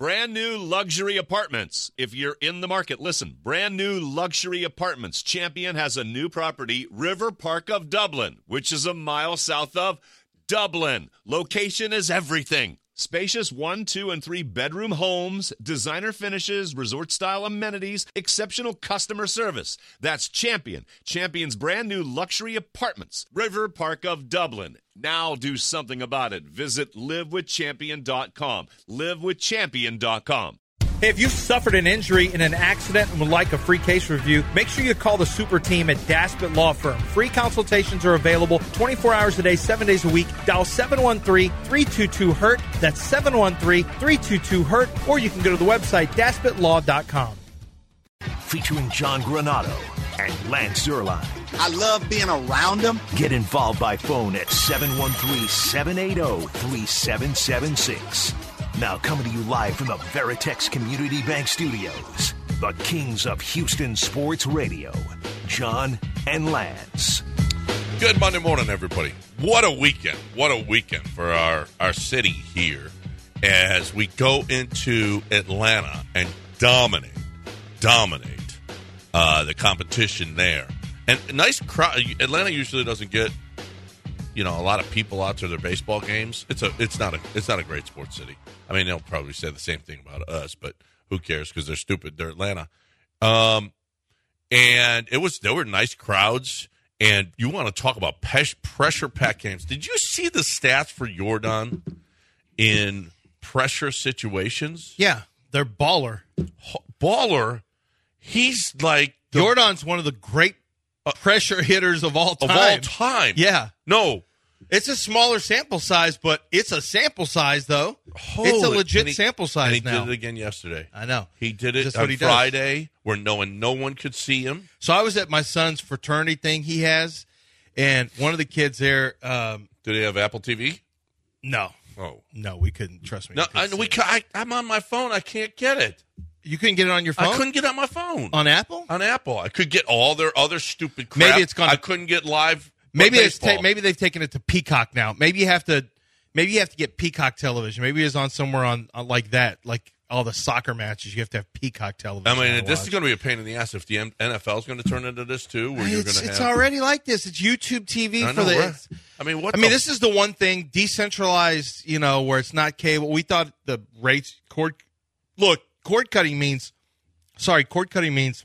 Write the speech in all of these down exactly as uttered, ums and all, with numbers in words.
Brand new luxury apartments. If you're in the market, listen. Brand new luxury apartments. Champion has a new property, River Park of Dublin, which is a mile south of Dublin. Location is everything. Spacious one, two, and three bedroom homes, designer finishes, resort-style amenities, exceptional customer service. That's Champion. Champion's brand new luxury apartments, River Park of Dublin. Now do something about it. Visit live with champion dot com. live with champion dot com. Hey, if you've suffered an injury in an accident and would like a free case review, make sure you call the super team at Daspit Law Firm. Free consultations are available twenty-four hours a day, seven days a week. Dial seven one three, three two two, hurt. That's seven one three, three two two, hurt. Or you can go to the website, daspit law dot com. Featuring John Granado and Lance Zierlein. I love being around them. Get involved by phone at seven one three, seven eight zero, three seven seven six. Now coming to you live from the Veritex Community Bank Studios, the kings of Houston Sports Radio, John and Lance. Good Monday morning, everybody. What a weekend. What a weekend for our, our city here as we go into Atlanta and dominate, dominate uh, the competition there. And a nice crowd. Atlanta usually doesn't get, you know, a lot of people out to their baseball games. It's a, it's not a, it's not a great sports city. I mean, they'll probably say the same thing about us, but who cares? Because they're stupid. They're Atlanta, um, and it was there were nice crowds. And you want to talk about pes- pressure pack games? Did you see the stats for Jordan in pressure situations? Yeah, they're baller. Baller. He's like the, Jordan's one of the great pressure hitters of all time. Of all time. Yeah. No. It's a smaller sample size, but it's a sample size, though. Holy, it's a legit he, sample size and he now. did it again yesterday. I know. He did it Just on what he Friday does. where no one, no one could see him. So I was at my son's fraternity thing he has, and one of the kids there. Um, Do they have Apple T V? No. Oh. No, we couldn't. Trust me. No, I, we. I, I'm on my phone. I can't get it. You couldn't get it on your phone? I couldn't get it on my phone. On Apple? On Apple. I could get all their other stupid crap. Maybe it's gone. I couldn't get live. Maybe it's ta- maybe they've taken it to Peacock now. Maybe you have to maybe you have to get Peacock television. Maybe it's on somewhere on, on like that, like all the soccer matches. You have to have Peacock television. I mean, this watch. is going to be a pain in the ass if the N F L is going to turn into this too. Where it's, you're going to it's have... already like this. It's YouTube T V I for know, the. right? I mean, what? I the... mean, this is the one thing decentralized. You know, where it's not cable. We thought the rates cord. Look, cord cutting means. Sorry, cord cutting means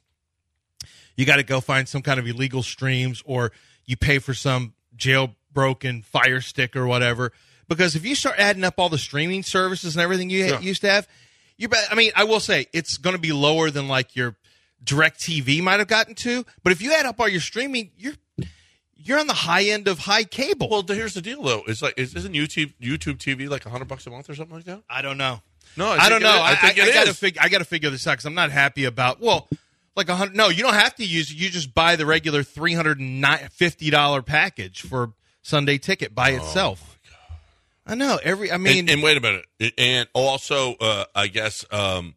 you got to go find some kind of illegal streams or you pay for some jailbroken Fire Stick or whatever. Because if you start adding up all the streaming services and everything you yeah. used to have, you. I mean, I will say it's going to be lower than like your DirecTV might have gotten to. But if you add up all your streaming, you're you're on the high end of high cable. Well, here's the deal, though. It's like isn't YouTube YouTube T V like a hundred bucks a month or something like that? I don't know. No, I, I don't know. I, I think I, it I gotta is. figure. I got to figure this out because I'm not happy about. Well, like a hundred. No, you don't have to use it. You just buy the regular three hundred and fifty dollar package for Sunday Ticket by oh, itself. I know every. I mean, and, and wait a minute. And also, uh, I guess um,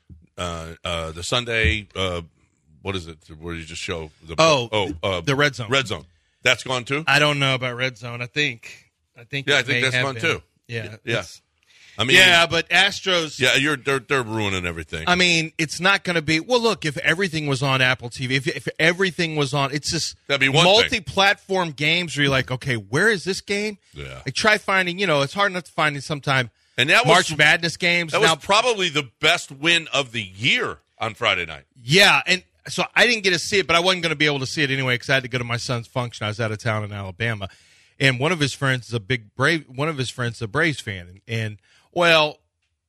uh, uh, the Sunday. Uh, what is it? Where you just show the oh oh uh, the Red Zone. Red Zone. That's gone too. I don't know about Red Zone. I think. I think. Yeah, I think that's gone been. too. Yeah. Yeah. I mean, yeah, but Astros. Yeah, you're they're, they're ruining everything. I mean, it's not going to be. Well, look, if everything was on Apple T V, if if everything was on, it's just That'd be one multi-platform thing. Games where you're like, okay, where is this game? Yeah. Like try finding. You know, it's hard enough to find it sometime. And that was, March Madness games. That now, was probably the best win of the year on Friday night. Yeah, and so I didn't get to see it, but I wasn't going to be able to see it anyway because I had to go to my son's function. I was out of town in Alabama, and one of his friends is a big Brave. One of his friends is a Braves fan, and, and well.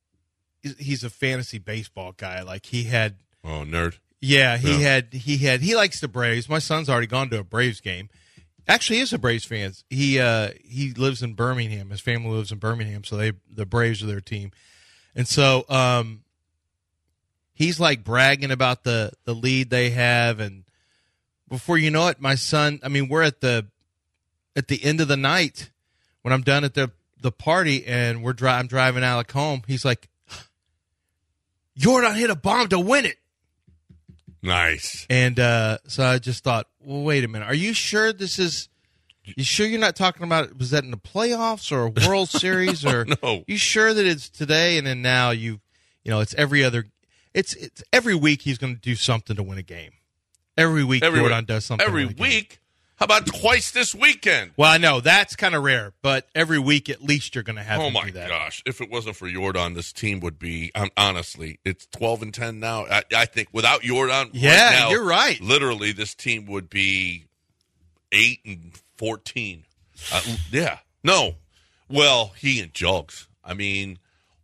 He's a fantasy baseball guy. Like he had, oh nerd. Yeah, he yeah. had. He had. He likes the Braves. My son's already gone to a Braves game. Actually, he is a Braves fan. He uh, he lives in Birmingham. His family lives in Birmingham, so they the Braves are their team. And so um, he's like bragging about the the lead they have. And before you know it, my son. I mean, we're at the at the end of the night when I'm done at the the party, and we're dri- I'm driving Alec home. He's like, Jordan hit a bomb to win it. Nice. And uh, so I just thought, well, wait a minute. Are you sure this is – you sure you're not talking about – was that in the playoffs or a World Series? Or no. You sure that it's today and then now you You know, it's every other. It's it's every week he's going to do something to win a game. Every week Every Jordan week. does something. Every to win a game. week? How about twice this weekend? Well, I know that's kind of rare, but every week at least you're going to have Oh him my do that. gosh! If it wasn't for Jordan, this team would be um, honestly. It's twelve and ten now. I, I think without Jordan, Yeah, right now, you're right. Literally, this team would be eight and fourteen. Uh, yeah, no. Well, he and Jugs. I mean,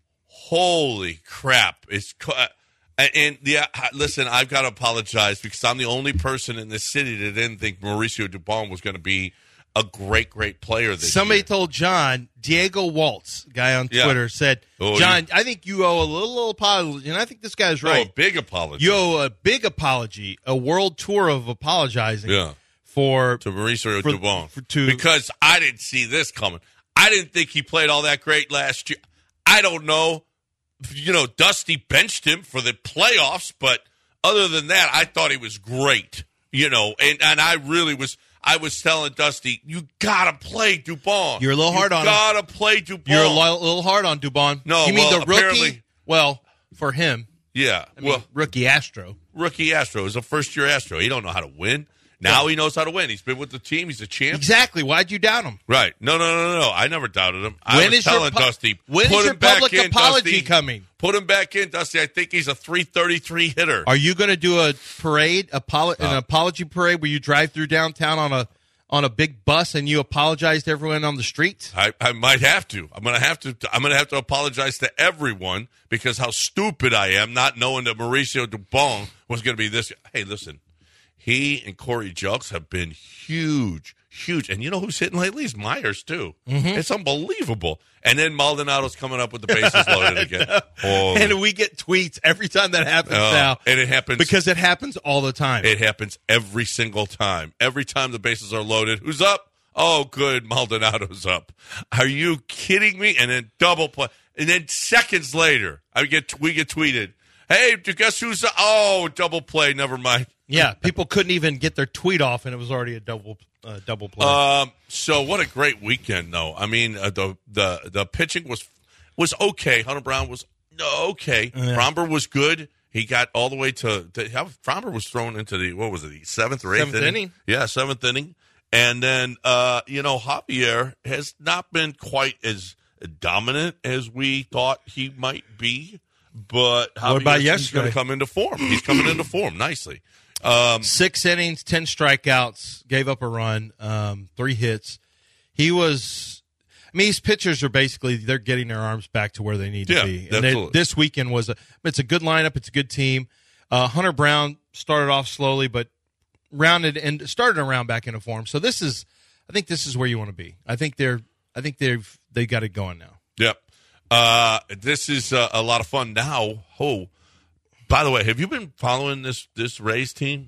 holy crap! It's uh, and, and yeah. Listen, I've got to apologize because I'm the only person in this city that didn't think Mauricio Dubon was going to be a great, great player this Somebody year. told John, Diego Waltz, guy on Yeah. Twitter, said, Oh, John, I think you owe a little, little apology. And I think this guy's Oh, right. big apology. You owe a big apology, a world tour of apologizing Yeah. for to Mauricio For- Dubon for- to- because I didn't see this coming. I didn't think he played all that great last year. I don't know. You know, Dusty benched him for the playoffs, but other than that, I thought he was great. You know, and, and I really was. I was telling Dusty, you gotta play Dubon. You're a little hard you on him. Gotta play Dubon. You're a li- little hard on Dubon. No, you mean well, the rookie? apparently- Well, for him, Yeah. I mean, well, rookie Astro. rookie Astro is a first year Astro. He don't know how to win. Now he knows how to win. He's been with the team. He's a champ. Exactly. Why'd you doubt him? Right. No, no, no, no, no. I never doubted him. I When was is your telling pu- Dusty, when is put your him back public in, apology Dusty. coming? Put him back in, Dusty. I think he's a three thirty-three hitter. Are you going to do a parade, apolo- an Uh. apology parade where you drive through downtown on a on a big bus and you apologize to everyone on the streets? I, I might have to. I'm gonna have to. I'm gonna have to apologize to everyone because how stupid I am not knowing that Mauricio Dubon was going to be this. Hey, listen, he and Corey Jugs have been huge, huge, and you know who's hitting lately? Is Myers too. Mm-hmm. It's unbelievable. And then Maldonado's coming up with the bases loaded again. Oh, And we get tweets every time that happens oh, now and it happens because it happens all the time. It happens every single time. Every time the bases are loaded, who's up? Oh, good, Maldonado's up. Are you kidding me? And then double play. And then seconds later, I get we get tweeted, hey, guess who's up? Oh, double play, never mind. Yeah, people couldn't even get their tweet off, and it was already a double uh, double play. Um, so what a great weekend, though. I mean, uh, the the the pitching was was okay. Hunter Brown was okay. Yeah. Fromber was good. He got all the way to, to how Fromber was thrown into the what was it, the seventh or eighth Seventh inning? Yeah, seventh inning. And then uh, you know, Javier has not been quite as dominant as we thought he might be. But Javier, What about he's yesterday? going to come into form. He's coming into form nicely. Um, Six innings, ten strikeouts, gave up a run, um, three hits. He was. I mean, these pitchers are basically they're getting their arms back to where they need Yeah, to be. And they, absolutely. this weekend was a. It's a good lineup. It's a good team. Uh, Hunter Brown started off slowly, but rounded and started to round back into form. So this is. I think this is where you want to be. I think they're. I think they've they got it going now. Yep. Uh, this is uh, a lot of fun now. Oh, by the way, have you been following this this Rays team?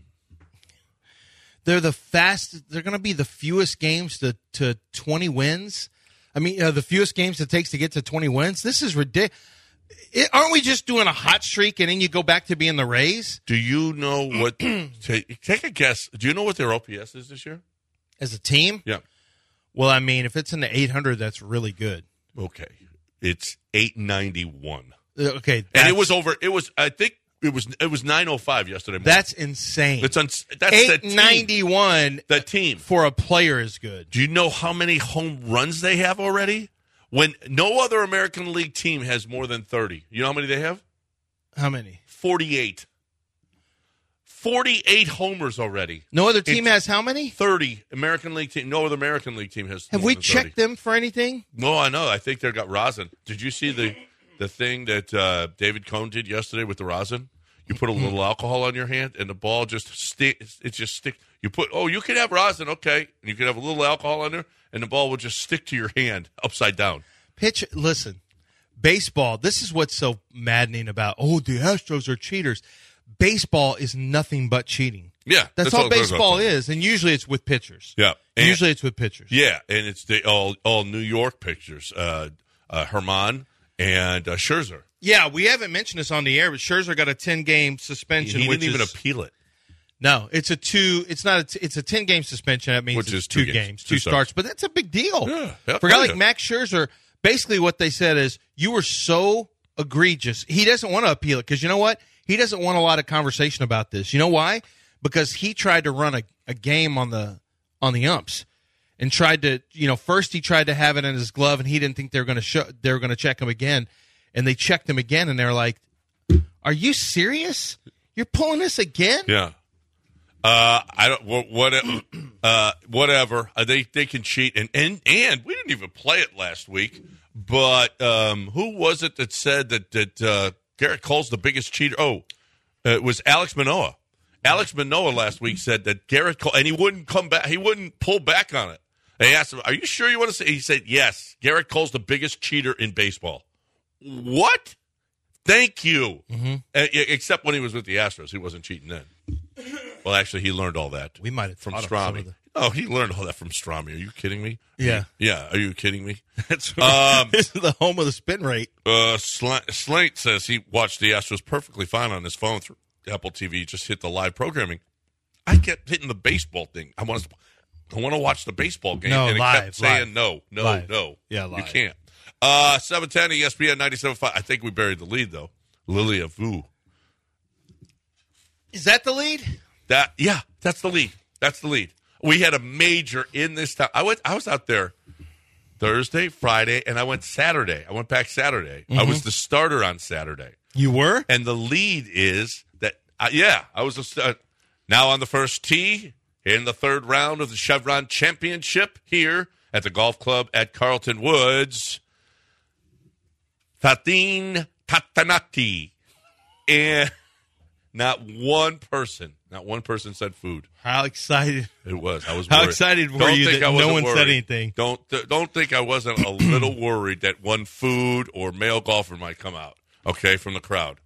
They're the fast. They're going to be the fewest games to, to twenty wins. I mean, uh, the fewest games it takes to get to twenty wins. This is ridiculous. Aren't we just doing a hot streak and then you go back to being the Rays Do you know what? take, take a guess. Do you know what their O P S is this year? as a team? Yeah. Well, I mean, if it's in the eight hundred, that's really good. Okay. It's eight ninety one, Uh, Okay, and that's- it was over. It was. I think it was. It was nine oh five yesterday. Morning. that's insane. It's on. That's the eight team. ninety one The team. for a player is good. Do you know how many home runs they have already? When no other American League team has more than thirty. You know how many they have? How many? forty-eight. forty-eight homers already. No other team It's- has how many? thirty American League team. No other American League team has. Have more we than checked thirty. them for anything? No, I know. I think they got rosin. Did you see the the thing that uh, David Cohn did yesterday with the rosin? You put a little alcohol on your hand, and the ball just stick. It just stick. You put. Oh, you can have rosin, okay? And you can have a little alcohol on there, and the ball will just stick to your hand upside down. Pitch. Listen, baseball. This is what's so maddening about. Oh, the Astros are cheaters. Baseball is nothing but cheating. Yeah, That's, all it goes baseball up to. is, and usually it's with pitchers. Yeah, and- usually it's with pitchers. Yeah, and it's the all all New York pictures. Uh, uh, Herman and uh, Scherzer. Yeah, we haven't mentioned this on the air, but Scherzer got a ten game suspension. He which didn't even is, appeal it. No, it's a two. It's not. A t- it's a ten game suspension. That means Which it's is two two games, games, two two starts. starts. But that's a big deal Yeah, yeah, for a guy yeah. like Max Scherzer. Basically, what they said is you were so egregious. He doesn't want to appeal it because you know what? He doesn't want a lot of conversation about this. You know why? Because he tried to run a, a game on the on the umps and tried to, you know, first he tried to have it in his glove and he didn't think they were going to show they were going to check him again, and they checked him again and they're like, "Are you serious? You're pulling this again?" Yeah. Uh, I don't. What? what uh, whatever. Uh, they they can cheat, and, and and we didn't even play it last week. But um, who was it that said that that uh, Garrett Cole's the biggest cheater? Oh, it was Alex Manoah. Alex Manoah last week said that Garrett Cole, and he wouldn't come back. He wouldn't pull back on it. They asked him, "Are you sure you want to say?" He said, "Yes, Garrett Cole's the biggest cheater in baseball." What? Thank you. Mm-hmm. Uh, except when he was with the Astros, he wasn't cheating then. Well, actually, he learned all that. We might have from Strami. The... Oh, he learned all that from Strami. Are you kidding me? Yeah. Yeah. Are you kidding me? That's right. Um, this is the home of the spin rate. Uh, Sl- Slate says he watched the Astros perfectly fine on his phone through Apple T V. Just hit the live programming. I kept hitting the baseball thing. I want to. I want to watch the baseball game. No, and it live, kept saying live. no, no, live. no. Yeah, live. You can't. Uh, seven ten E S P N ninety-seven point five. I think we buried the lead though. Lilia Vu. Is that the lead? That yeah, that's the lead. That's the lead. We had a major in this town. I went. I was out there Thursday, Friday, and I went Saturday. I went back Saturday. Mm-hmm. I was the starter on Saturday. You were? And the lead is that. Uh, yeah, I was a, uh, now on the first tee in the third round of the Chevron Championship here at the golf club at Carlton Woods. Fatin Tatanaki, and not one person. Not one person said food. How excited it was. I was How worried. excited were don't you think that I no wasn't one worried. said anything? Don't don't think I wasn't a little worried that one food or male golfer might come out, okay, from the crowd.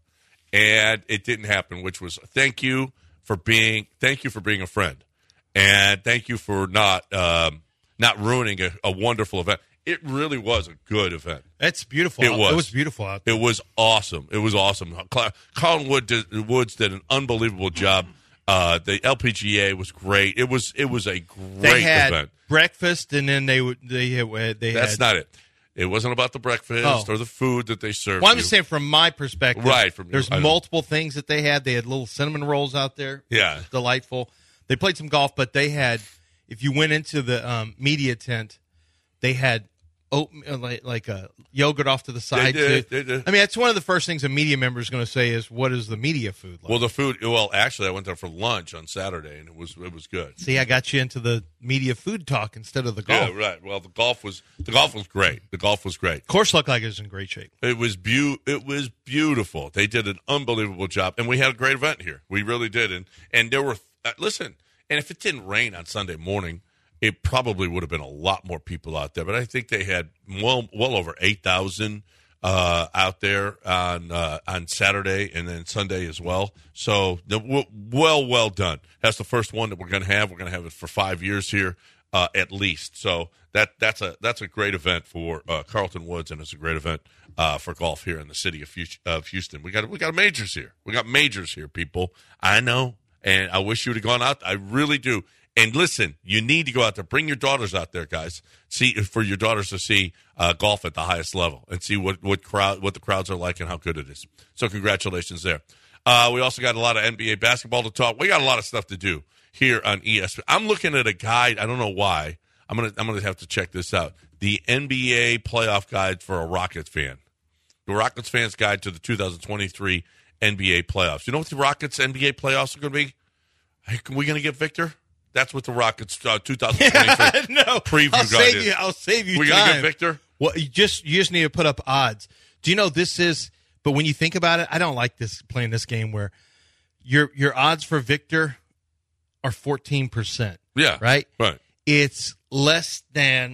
And it didn't happen, which was thank you for being thank you for being a friend. And thank you for not um, not ruining a, a wonderful event. It really was a good event. That's beautiful. It was. It was beautiful out there. It was awesome. It was awesome. Colin Wood did, Woods did an unbelievable job. Uh, the L P G A was great. It was it was a great they had event. Breakfast, and then they would they had, they That's had, not it. It wasn't about the breakfast oh. or the food that they served. Well, I'm you. just saying from my perspective. Right. From there's you, multiple things that they had. They had little cinnamon rolls out there. Yeah. Delightful. They played some golf, but they had, if you went into the um, media tent, they had oat, like, like a yogurt off to the side. They did, too. they did. I mean, that's one of the first things a media member is going to say is, what is the media food like? Well, the food, well, actually, I went there for lunch on Saturday, and it was it was good. See, I got you into the media food talk instead of the golf. Yeah, right. Well, the golf was the golf was great. The golf was great. Course looked like it was in great shape. It was beau- It was beautiful. They did an unbelievable job, and we had a great event here. We really did, and and there were uh, listen. And if it didn't rain on Sunday morning, it probably would have been a lot more people out there. But I think they had well well over eight thousand uh, out there on uh, on Saturday and then Sunday as well. So the, well, well done. That's the first one that we're going to have. We're going to have it for five years here uh, at least. So that that's a that's a great event for uh, Carlton Woods, and it's a great event uh, for golf here in the city of, of Houston. We got we got majors here. We got majors here, people. I know. And I wish you would have gone out. I really do. And listen, you need to go out there. Bring your daughters out there, guys. See for your daughters to see uh, golf at the highest level and see what what crowd what the crowds are like and how good it is. So congratulations there. Uh, we also got a lot of N B A basketball to talk. We got a lot of stuff to do here on E S P N. I'm looking at a guide. I don't know why. I'm gonna I'm gonna have to check this out. The N B A playoff guide for a Rockets fan. The Rockets fans guide to the two thousand twenty-three N B A playoffs. You know what the Rockets N B A playoffs are going to be? Hey, are we going to get Victor? That's what the Rockets uh, twenty twenty-three no, preview I'll guide save is. you. I'll save you. We time. going to get Victor? Well, you just you just need to put up odds. Do you know this is? But when you think about it, I don't like this playing this game where your your odds for Victor are fourteen percent. Yeah, right. Right. It's less than.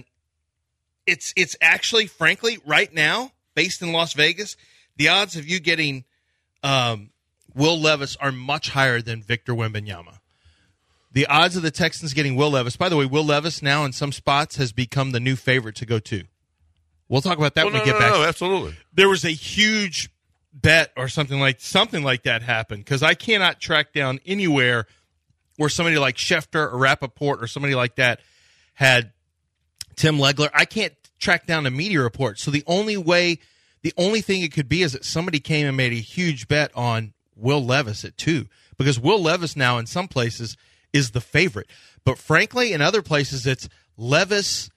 It's it's actually, frankly, right now, based in Las Vegas, the odds of you getting um, Will Levis are much higher than Victor Wembanyama. The odds of the Texans getting Will Levis, by the way, Will Levis now in some spots has become the new favorite to go to. We'll talk about that well, when no, we get no, back. No, absolutely. There was a huge bet or something like something like that happened because I cannot track down anywhere where somebody like Schefter or Rappaport or somebody like that had Tim Legler. I can't track down a media report. So the only way The only thing it could be is that somebody came and made a huge bet on Will Levis at two, because Will Levis now in some places is the favorite. But frankly, in other places, it's Levis,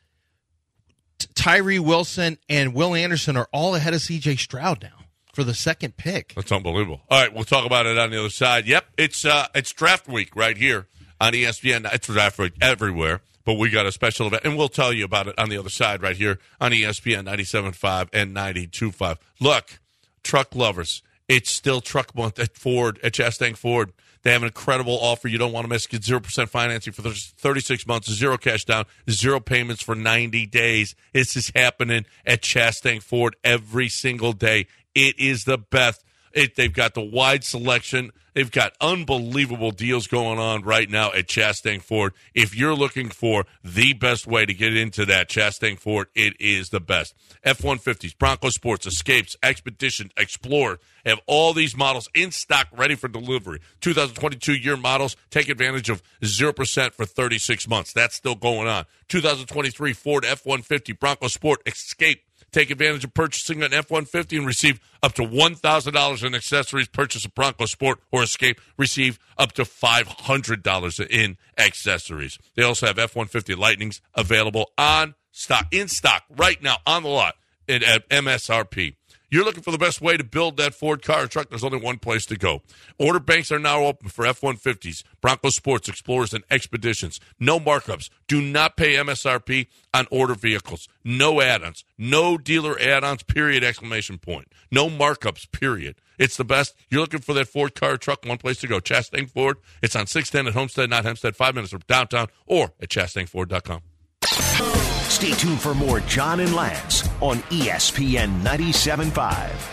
Tyree Wilson, and Will Anderson are all ahead of C J Stroud now for the second pick. That's unbelievable. All right, we'll talk about it on the other side. Yep, it's uh, it's draft week right here on E S P N. It's draft week everywhere, but we got a special event, and we'll tell you about it on the other side right here on E S P N ninety-seven point five and ninety-two point five. Look, truck lovers, it's still truck month at Ford, at Chastang Ford. They have an incredible offer you don't want to miss. Get zero percent financing for thirty-six months, zero cash down, zero payments for ninety days. This is happening at Chastang Ford every single day. It is the best. It, they've got the wide selection. They've got unbelievable deals going on right now at Chastang Ford. If you're looking for the best way to get into that Chastang Ford, it is the best. F one fifties, Bronco Sports, Escapes, Expedition, Explorer have all these models in stock ready for delivery. two thousand twenty-two year models, take advantage of zero percent for thirty-six months. That's still going on. two thousand twenty-three Ford F one fifty, Bronco Sport, Escape. Take advantage of purchasing an F one fifty and receive up to one thousand dollars in accessories. Purchase a Bronco Sport or Escape. Receive up to five hundred dollars in accessories. They also have F one fifty Lightnings available on stock, in stock right now on the lot at, at M S R P. You're looking for the best way to build that Ford car or truck, there's only one place to go. Order banks are now open for F one fifties, Bronco Sports, Explorers, and Expeditions. No markups. Do not pay M S R P on order vehicles. No add-ons. No dealer add-ons, period, exclamation point. No markups, period. It's the best. You're looking for that Ford car or truck, one place to go. Chastang Ford. It's on six ten at Homestead, not Hempstead, five minutes from downtown, or at chastang ford dot com. Stay tuned for more John and Lance on E S P N ninety-seven point five.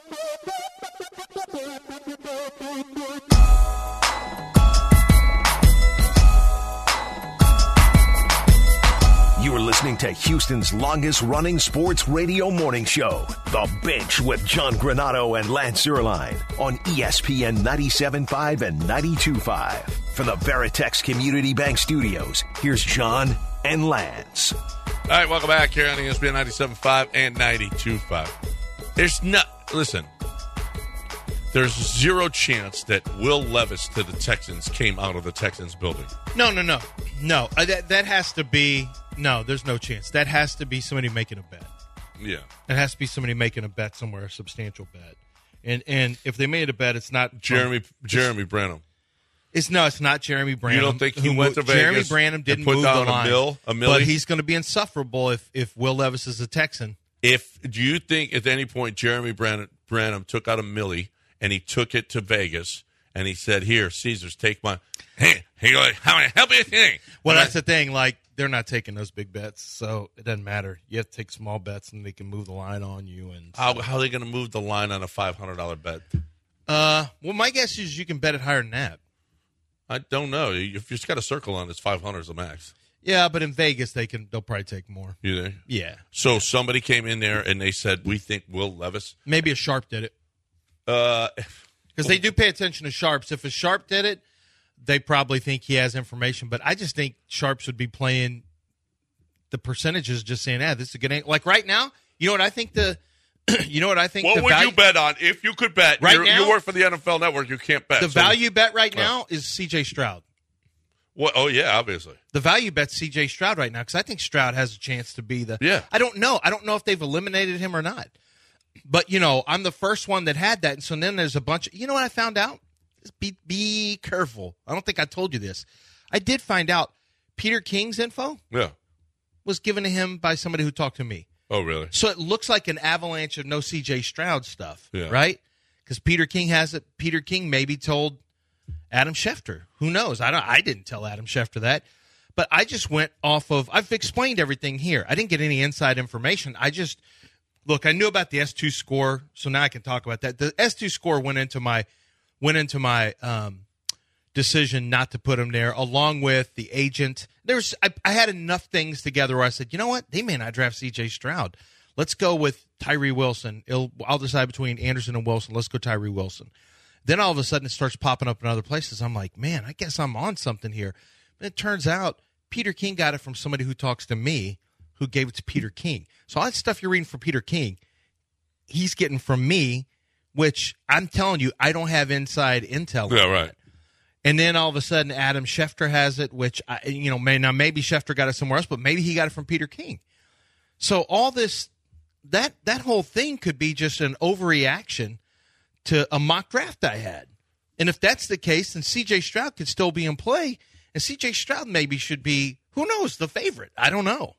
You are listening to Houston's longest-running sports radio morning show, The Bench with John Granato and Lance Zierlein on E S P N ninety-seven point five and ninety-two point five. From the Veritex Community Bank Studios, here's John and Lance. All right, welcome back here on E S P N ninety-seven point five and ninety-two point five. There's not, listen, there's zero chance that Will Levis to the Texans came out of the Texans building. No, no, no. No, uh, that, that has to be, no, there's no chance. That has to be somebody making a bet. Yeah. It has to be somebody making a bet somewhere, a substantial bet. And and if they made a bet, it's not Jeremy from, Jeremy Branham. It's no, it's not Jeremy Branham. You don't think he who went to Vegas? Jeremy Branham didn't and put move down the line, a mill, a milli? But he's going to be insufferable if if Will Levis is a Texan. If do you think at any point Jeremy Branham, Branham took out a milli and he took it to Vegas and he said, "Here, Caesars, take my hey, he like how can I help you today?" Well, and that's I, the thing. Like they're not taking those big bets, so it doesn't matter. You have to take small bets, and they can move the line on you. And so. how how are they going to move the line on a five hundred dollar bet? Uh, well, my guess is you can bet it higher than that. I don't know. You've just got a circle on this five hundred is the max. Yeah, but in Vegas they can. They'll probably take more. You think? Yeah. So somebody came in there and they said, "We think Will Levis." Maybe a sharp did it. Uh, because they do pay attention to sharps. If a sharp did it, they probably think he has information. But I just think sharps would be playing the percentages, just saying, "Ah, this is a good." Like right now, you know what I think the. You know what I think? What the would value, you bet on if you could bet? Right You're, now, you work for the N F L Network. You can't bet. The so, value bet right now is C J Stroud. What? Oh yeah, obviously. The value bet's C J Stroud right now because I think Stroud has a chance to be the. Yeah. I don't know. I don't know if they've eliminated him or not. But you know, I'm the first one that had that, and so then there's a bunch. Of, you know what I found out? Just be be careful. I don't think I told you this. I did find out Peter King's info. Yeah. Was given to him by somebody who talked to me. Oh, really? So it looks like an avalanche of no C J Stroud stuff, yeah. right? Because Peter King has it. Peter King maybe told Adam Schefter. Who knows? I don't. I didn't tell Adam Schefter that, but I just went off of. I've explained everything here. I didn't get any inside information. I just look. I knew about the S two score, so now I can talk about that. The S two score went into my went into my um, decision not to put him there, along with the agent. There's I, I had enough things together where I said, you know what, they may not draft C J Stroud. Let's go with Tyree Wilson. It'll, I'll decide between Anderson and Wilson. Let's go Tyree Wilson. Then all of a sudden it starts popping up in other places. I'm like, man, I guess I'm on something here. And it turns out Peter King got it from somebody who talks to me, who gave it to Peter King. So all that stuff you're reading for Peter King, he's getting from me, which I'm telling you, I don't have inside intel. Yeah, right. And then all of a sudden, Adam Schefter has it, which, I, you know, may, now maybe Schefter got it somewhere else, but maybe he got it from Peter King. So all this, that that whole thing could be just an overreaction to a mock draft I had. And if that's the case, then C J Stroud could still be in play, and C J Stroud maybe should be, who knows, the favorite. I don't know.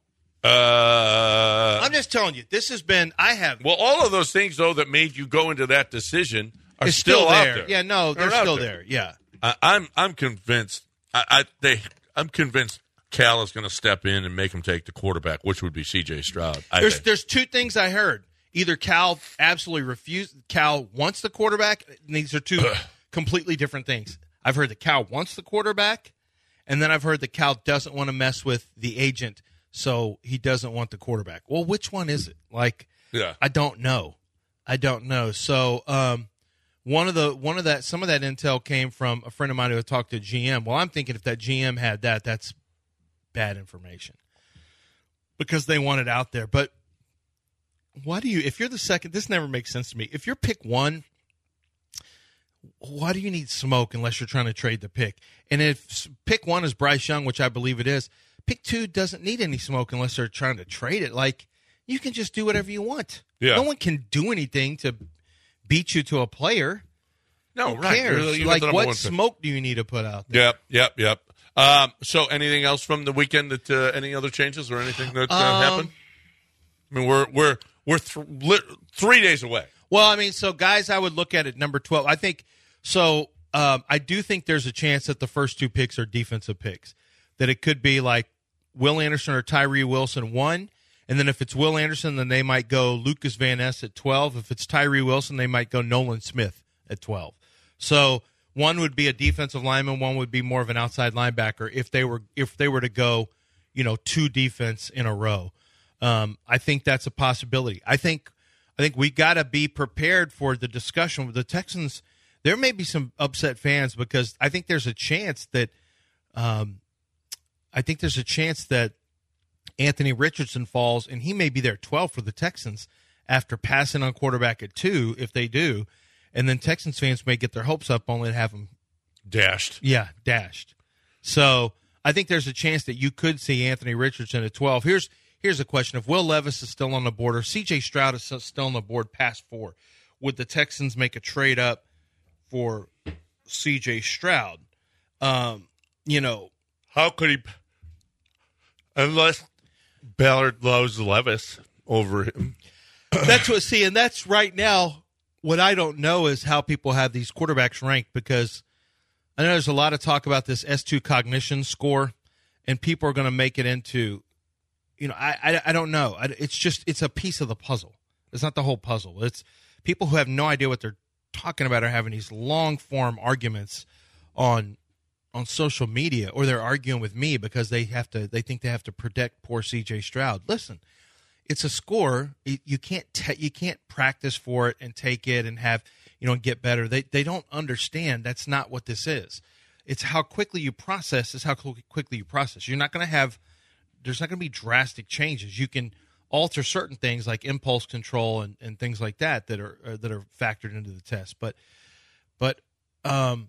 Uh, I'm just telling you, this has been, I have. well, all of those things, though, that made you go into that decision are it's still, there. out there. Yeah, no, they're, They're out still there. there. Yeah. I, I'm I'm convinced. I, I they I'm convinced Cal is going to step in and make him take the quarterback, which would be C J Stroud. I There's think. there's two things I heard. Either Cal absolutely refused. Cal wants the quarterback. And these are two completely different things. I've heard that Cal wants the quarterback, and then I've heard that Cal doesn't want to mess with the agent, so he doesn't want the quarterback. Well, which one is it? Like, Yeah. I don't know. I don't know. So, um, one of the one of that some of that intel came from a friend of mine who had talked to a G M. Well, I'm thinking if that G M had that, that's bad information because they want it out there. But why do you, if you're the second, this never makes sense to me. If you're pick one, why do you need smoke unless you're trying to trade the pick? And if pick one is Bryce Young, which I believe it is, pick two doesn't need any smoke unless they're trying to trade it. Like, you can just do whatever you want. Yeah. No one can do anything to beat you to a player. No, Who right. cares? You're- you're Like, the number what one pick. smoke do you need to put out there? Yep, yep, yep. Um, so, anything else from the weekend? That uh, any other changes or anything that uh, Um, happened? I mean, we're we're we're th- li- three days away. Well, I mean, so guys, I would look at it number twelve. I think so. Um, I do think there's a chance that the first two picks are defensive picks. That it could be like Will Anderson or Tyree Wilson one, and then if it's Will Anderson, then they might go Lucas Van Ness at twelve. If it's Tyree Wilson, they might go Nolan Smith at twelve. So one would be a defensive lineman, one would be more of an outside linebacker. If they were if they were to go, you know, two defense in a row, um, I think that's a possibility. I think I think we got to be prepared for the discussion with the Texans. There may be some upset fans because I think there's a chance that, um, I think there's a chance that Anthony Richardson falls, and he may be there twelve for the Texans after passing on quarterback at two, if they do, and then Texans fans may get their hopes up only to have him, Dashed. yeah, dashed. So I think there's a chance that you could see Anthony Richardson at twelve. Here's here's a question: if Will Levis is still on the board or C J Stroud is still on the board past four, would the Texans make a trade up for C J Stroud? Um, you know, How could he? Unless Ballard loves Levis over him. that's what. See, and that's right now. What I don't know is how people have these quarterbacks ranked, because I know there's a lot of talk about this S two cognition score, and people are going to make it into, you know, I, I, I don't know. I, it's just, it's a piece of the puzzle. It's not the whole puzzle. It's people who have no idea what they're talking about are having these long form arguments on on social media, or they're arguing with me because they have to, they think they have to protect poor C J Stroud. Listen, it's a score. You can't te- you can't practice for it and take it and have, you know, get better. They they don't understand that's not what this is. It's how quickly you process is how quickly you process. You're not going to have, there's not going to be drastic changes. You can alter certain things like impulse control and, and things like that that are uh, that are factored into the test. But but um,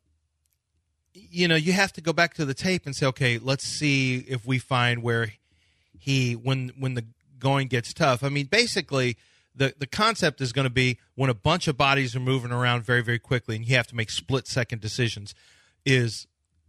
you know, you have to go back to the tape and say, okay, let's see if we find where he when when the going gets tough. I mean, basically, the the concept is going to be when a bunch of bodies are moving around very, very quickly and you have to make split-second decisions, is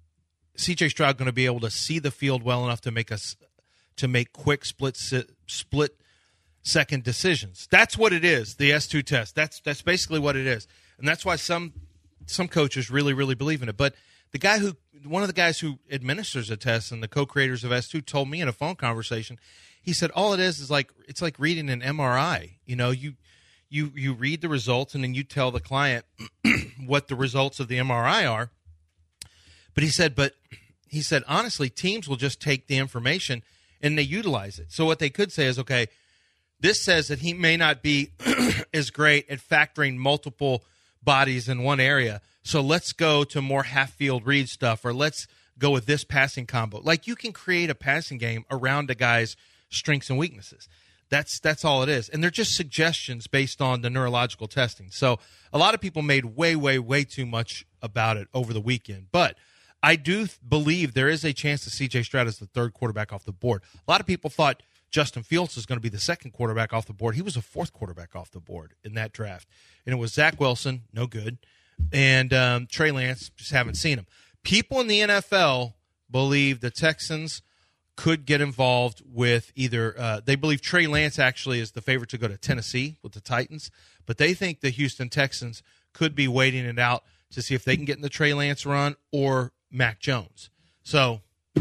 C J Stroud going to be able to see the field well enough to make us to make quick split split second decisions? That's what it is, the S two test. That's that's basically what it is. And that's why some some coaches really, really believe in it. But the guy who one of the guys who administers the test and the co-creators of S two told me in a phone conversation, he said all it is is like it's like reading an M R I. You know, you you you read the results and then you tell the client what the results of the M R I are. But he said, but he said honestly, teams will just take the information and they utilize it. So what they could say is, okay, this says that he may not be as great at factoring multiple bodies in one area. So let's go to more half-field read stuff, or let's go with this passing combo. Like, you can create a passing game around a guy's strengths and weaknesses. That's that's all it is. And they're just suggestions based on the neurological testing. So a lot of people made way, way, way too much about it over the weekend. But I do th- believe there is a chance that C J Stroud is the third quarterback off the board. A lot of people thought Justin Fields was going to be the second quarterback off the board. He was a fourth quarterback off the board in that draft. And it was Zach Wilson, no good, and um, Trey Lance, just haven't seen him. People in the N F L believe the Texans could get involved with either uh, – they believe Trey Lance actually is the favorite to go to Tennessee with the Titans, but they think the Houston Texans could be waiting it out to see if they can get in the Trey Lance run or Mac Jones. So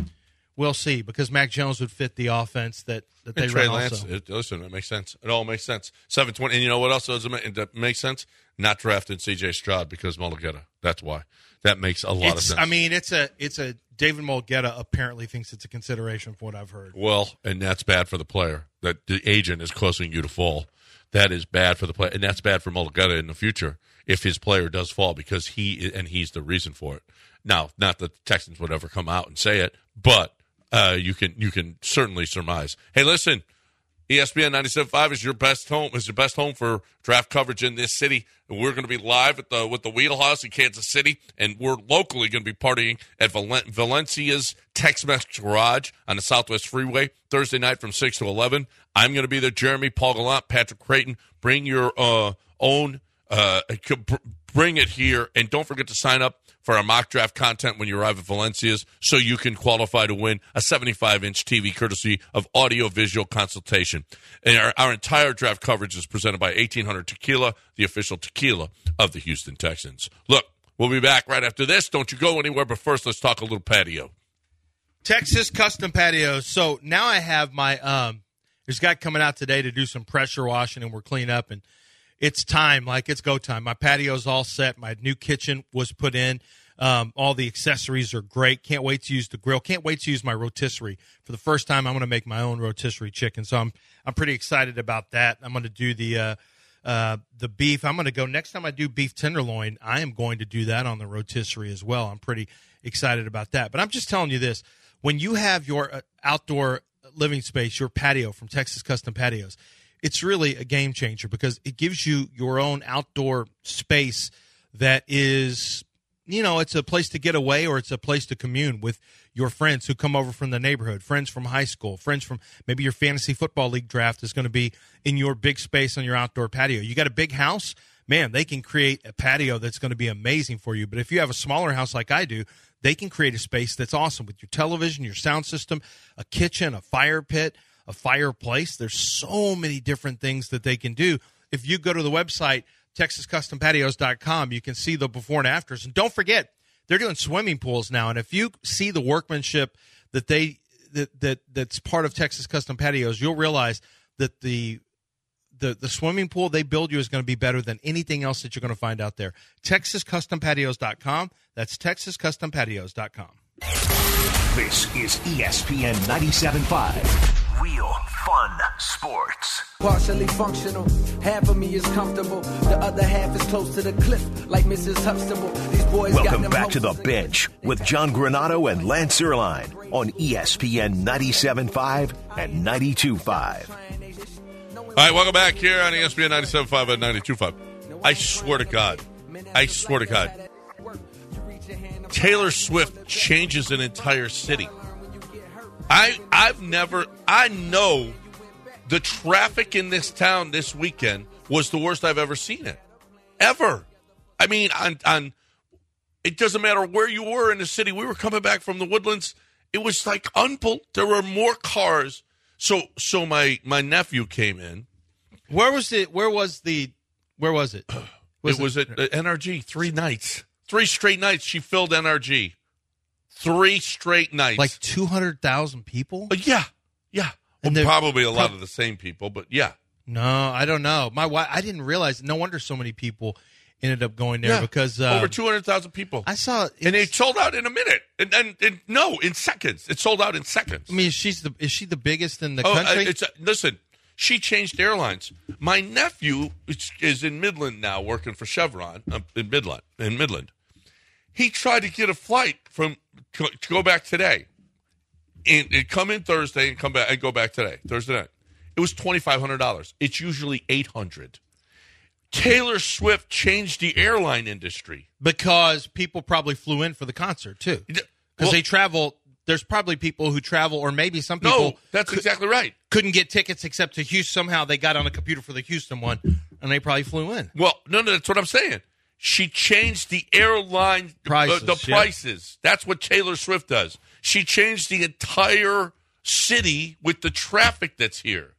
we'll see, because Mac Jones would fit the offense that, that they and Trey run Lance, also. it, listen, it makes sense. It all makes sense. seven twenty, and you know what else doesn't make, that makes sense? Not drafting C J Stroud because Mulugeta. That's why. That makes a lot It's, of sense. I mean, it's a it's a David Mulugeta apparently thinks it's a consideration from what I've heard. Well, and that's bad for the player. That the agent is causing you to fall. That is bad for the player, and that's bad for Mulugeta in the future if his player does fall, because he and he's the reason for it. Now, not that the Texans would ever come out and say it, but uh, you can you can certainly surmise. Hey, listen, E S P N ninety-seven point five is your best home. Is your best home for draft coverage in this city. We're going to be live at the with the Wheelhouse in Kansas City, and we're locally going to be partying at Valen- Valencia's Tex-Mex Garage on the Southwest Freeway Thursday night from six to eleven. I'm going to be there. Jeremy, Paul Gallant, Patrick Creighton. Bring your uh, own. Uh, bring it here, and don't forget to sign up for our mock draft content when you arrive at Valencia's, so you can qualify to win a seventy-five inch T V courtesy of Audio Visual Consultation. And our, our entire draft coverage is presented by eighteen hundred Tequila, the official tequila of the Houston Texans. Look, we'll be back right after this. Don't you go anywhere, but first let's talk a little patio. Texas Custom Patios. So now I have my um, – there's a guy coming out today to do some pressure washing, and we're cleaning up, and it's time, like it's go time. My patio's all set. My new kitchen was put in. Um, all the accessories are great. Can't wait to use the grill. Can't wait to use my rotisserie. For the first time, I'm going to make my own rotisserie chicken, so I'm I'm pretty excited about that. I'm going to do the uh, uh, the beef. I'm going to go next time I do beef tenderloin. I am going to do that on the rotisserie as well. I'm pretty excited about that. But I'm just telling you this: when you have your uh, outdoor living space, your patio from Texas Custom Patios, it's really a game changer, because it gives you your own outdoor space that is, you know, it's a place to get away, or it's a place to commune with your friends who come over from the neighborhood, friends from high school, friends from maybe your fantasy football league draft is going to be in your big space on your outdoor patio. You got a big house, man, they can create a patio that's going to be amazing for you. But if you have a smaller house like I do, they can create a space that's awesome with your television, your sound system, a kitchen, a fire pit, a fireplace. There's so many different things that they can do. If you go to the website, texas custom patios dot com, you can see the before and afters. And don't forget, they're doing swimming pools now. And if you see the workmanship that they that, that that's part of Texas Custom Patios, you'll realize that the the the swimming pool they build you is going to be better than anything else that you're going to find out there. texas custom patios dot com. That's texas custom patios dot com. This is E S P N ninety-seven point five. Real fun sports. Partially functional, half of me is comfortable, the other half is close to the cliff, like Missus Huxtable. These boys got Welcome them back to the hopes. bench with John Granado and Lance Erline on E S P N ninety-seven point five and ninety-two point five. All right, welcome back here on E S P N ninety-seven point five and ninety-two point five. I swear to God, I swear to God, Taylor Swift changes an entire city. I I've never I know the traffic in this town this weekend was the worst I've ever seen it. Ever. I mean, on on it doesn't matter where you were in the city. We were coming back from the Woodlands. It was like unbel- there were more cars. So so my, my nephew came in. Where was it? Where was the? Where was it? Was it was at uh, N R G three nights, three straight nights. She filled N R G, three straight nights. Like two hundred thousand people? Uh, yeah, yeah. Well, And probably a lot prob- of the same people, but yeah. No, I don't know. My wife, I didn't realize. No wonder so many people ended up going there Yeah. because uh, Over two hundred thousand people. I saw, and it sold out in a minute. And, and, and no, in seconds. It sold out in seconds. I mean, she's the is she the biggest in the oh, country? uh, it's, uh, listen, she changed airlines. My nephew is, is in Midland now, working for Chevron uh, in Midland. In Midland, he tried to get a flight from to, to go back today, and, and come in Thursday and come back and go back today, Thursday night. it was twenty-five hundred dollars. It's usually eight hundred dollars. Taylor Swift changed the airline industry. Because people probably flew in for the concert, too. Because Well- they travel. There's probably people who travel, or maybe some people No, that's could- exactly right. couldn't get tickets except to Houston. Somehow they got on a computer for the Houston one, and they probably flew in. Well, no, no, that's what I'm saying. She changed the airline Prices, uh, the yeah. prices. That's what Taylor Swift does. She changed the entire city with the traffic that's here.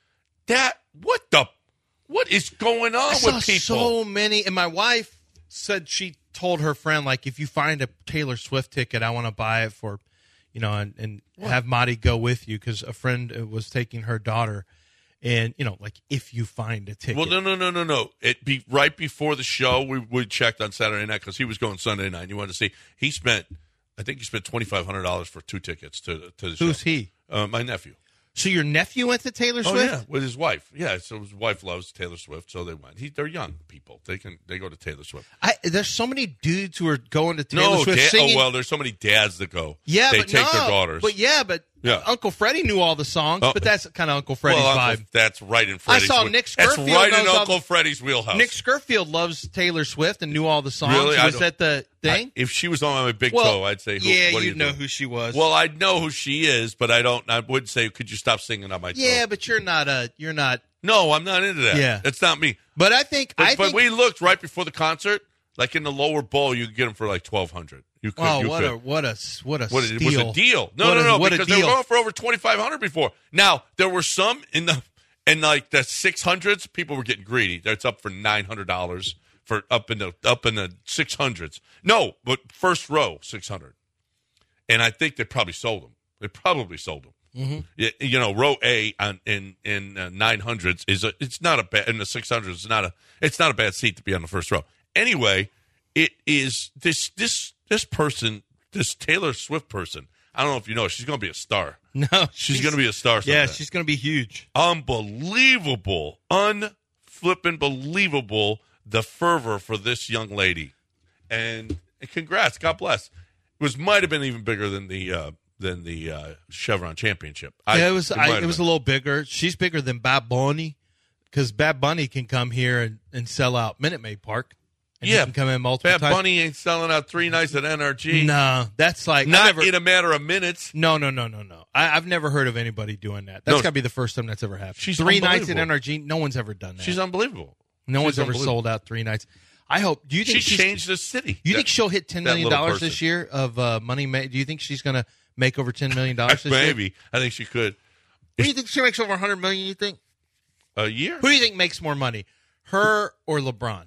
That what the what is going on I saw with people? so many, and my wife said she told her friend, like, if you find a Taylor Swift ticket, I want to buy it for, you know, and, and have Marty go with you, because a friend uh, was taking her daughter, and, you know, like, if you find a ticket. Well, no, no, no, no, no. It be right before the show. We we checked on Saturday night because he was going Sunday night. You wanted to see. He spent, I think he spent twenty five hundred dollars for two tickets to to the show. Who's he? Uh, my nephew. So your nephew went to Taylor Oh Swift? yeah, with his wife. Yeah, so his wife loves Taylor Swift, so they went. He, they're young people. They can they go to Taylor Swift. I, there's so many dudes who are going to Taylor No, Swift da- singing. oh well, there's so many dads that go. yeah, they but take no, their daughters. But yeah, but Yeah. Uncle Freddie knew all the songs, Oh. but that's kind of Uncle Freddie's well, vibe. Uncle, that's right in Freddie's. saw wheel- Nick That's Scurfield right in knows all Uncle the- Freddie's wheelhouse. Nick Scurfield loves Taylor Swift and knew all the songs. Really? I Was don't- that the thing? I- if she was on my big well, toe, I'd say, who, yeah, what do you'd you know do? who she was. Well, I'd know who she is, but I don't. I would say, could you stop singing on my toe? yeah, but you're not a, you're not. No, I'm not into that. Yeah. That's not me. But I think, But, I but think. we looked right before the concert, like in the lower bowl, you could get them for like twelve hundred. You could. oh, you what could. a, what a, what a What steal! it was a deal. No, What no, a- no, what a because they were deal. going for over twenty-five hundred before. Now, there were some in the in like the six hundreds, people were getting greedy. That's up for nine hundred dollars for up in the up in the six hundreds. No, but first row six hundred. And I think they probably sold them. They probably sold them. Mm-hmm. You, you know, row A on in in uh, nine hundreds is a it's not a bad in the six hundreds. It's not a it's not a bad seat to be on the first row. Anyway, it is this this this person, this Taylor Swift person. I don't know if you know, she's going to be a star. No, She's, going to be a star someday. Yeah, she's going to be huge. Unbelievable, unflippin' believable the fervor for this young lady, and, and congrats, God bless. It was might have been even bigger than the uh, than the uh, Chevron Championship. I, yeah, it was. might I, have it was a been. little bigger. She's bigger than Bad Bunny, because Bad Bunny can come here and, and sell out Minute Maid Park. And he Yeah, can come in multiple Bad times. Bunny ain't selling out three nights at N R G. No, that's like I Not never, in a matter of minutes. No, no, no, no, no. I, I've never heard of anybody doing that. That's No. got to be the first time that's ever happened. She's three nights at unbelievable. N R G. No one's ever done that. She's unbelievable. no one's she's ever unbelievable. sold out three nights. I hope. Do you think She she's- changed the city. You That- think she'll hit ten that million little dollars person. this year of uh, money? Ma- do you think she's going to make over ten million dollars this year? Maybe. I think she could. Who do you think she makes over a hundred million? You think? A year? Who do you think makes more money, her or LeBron?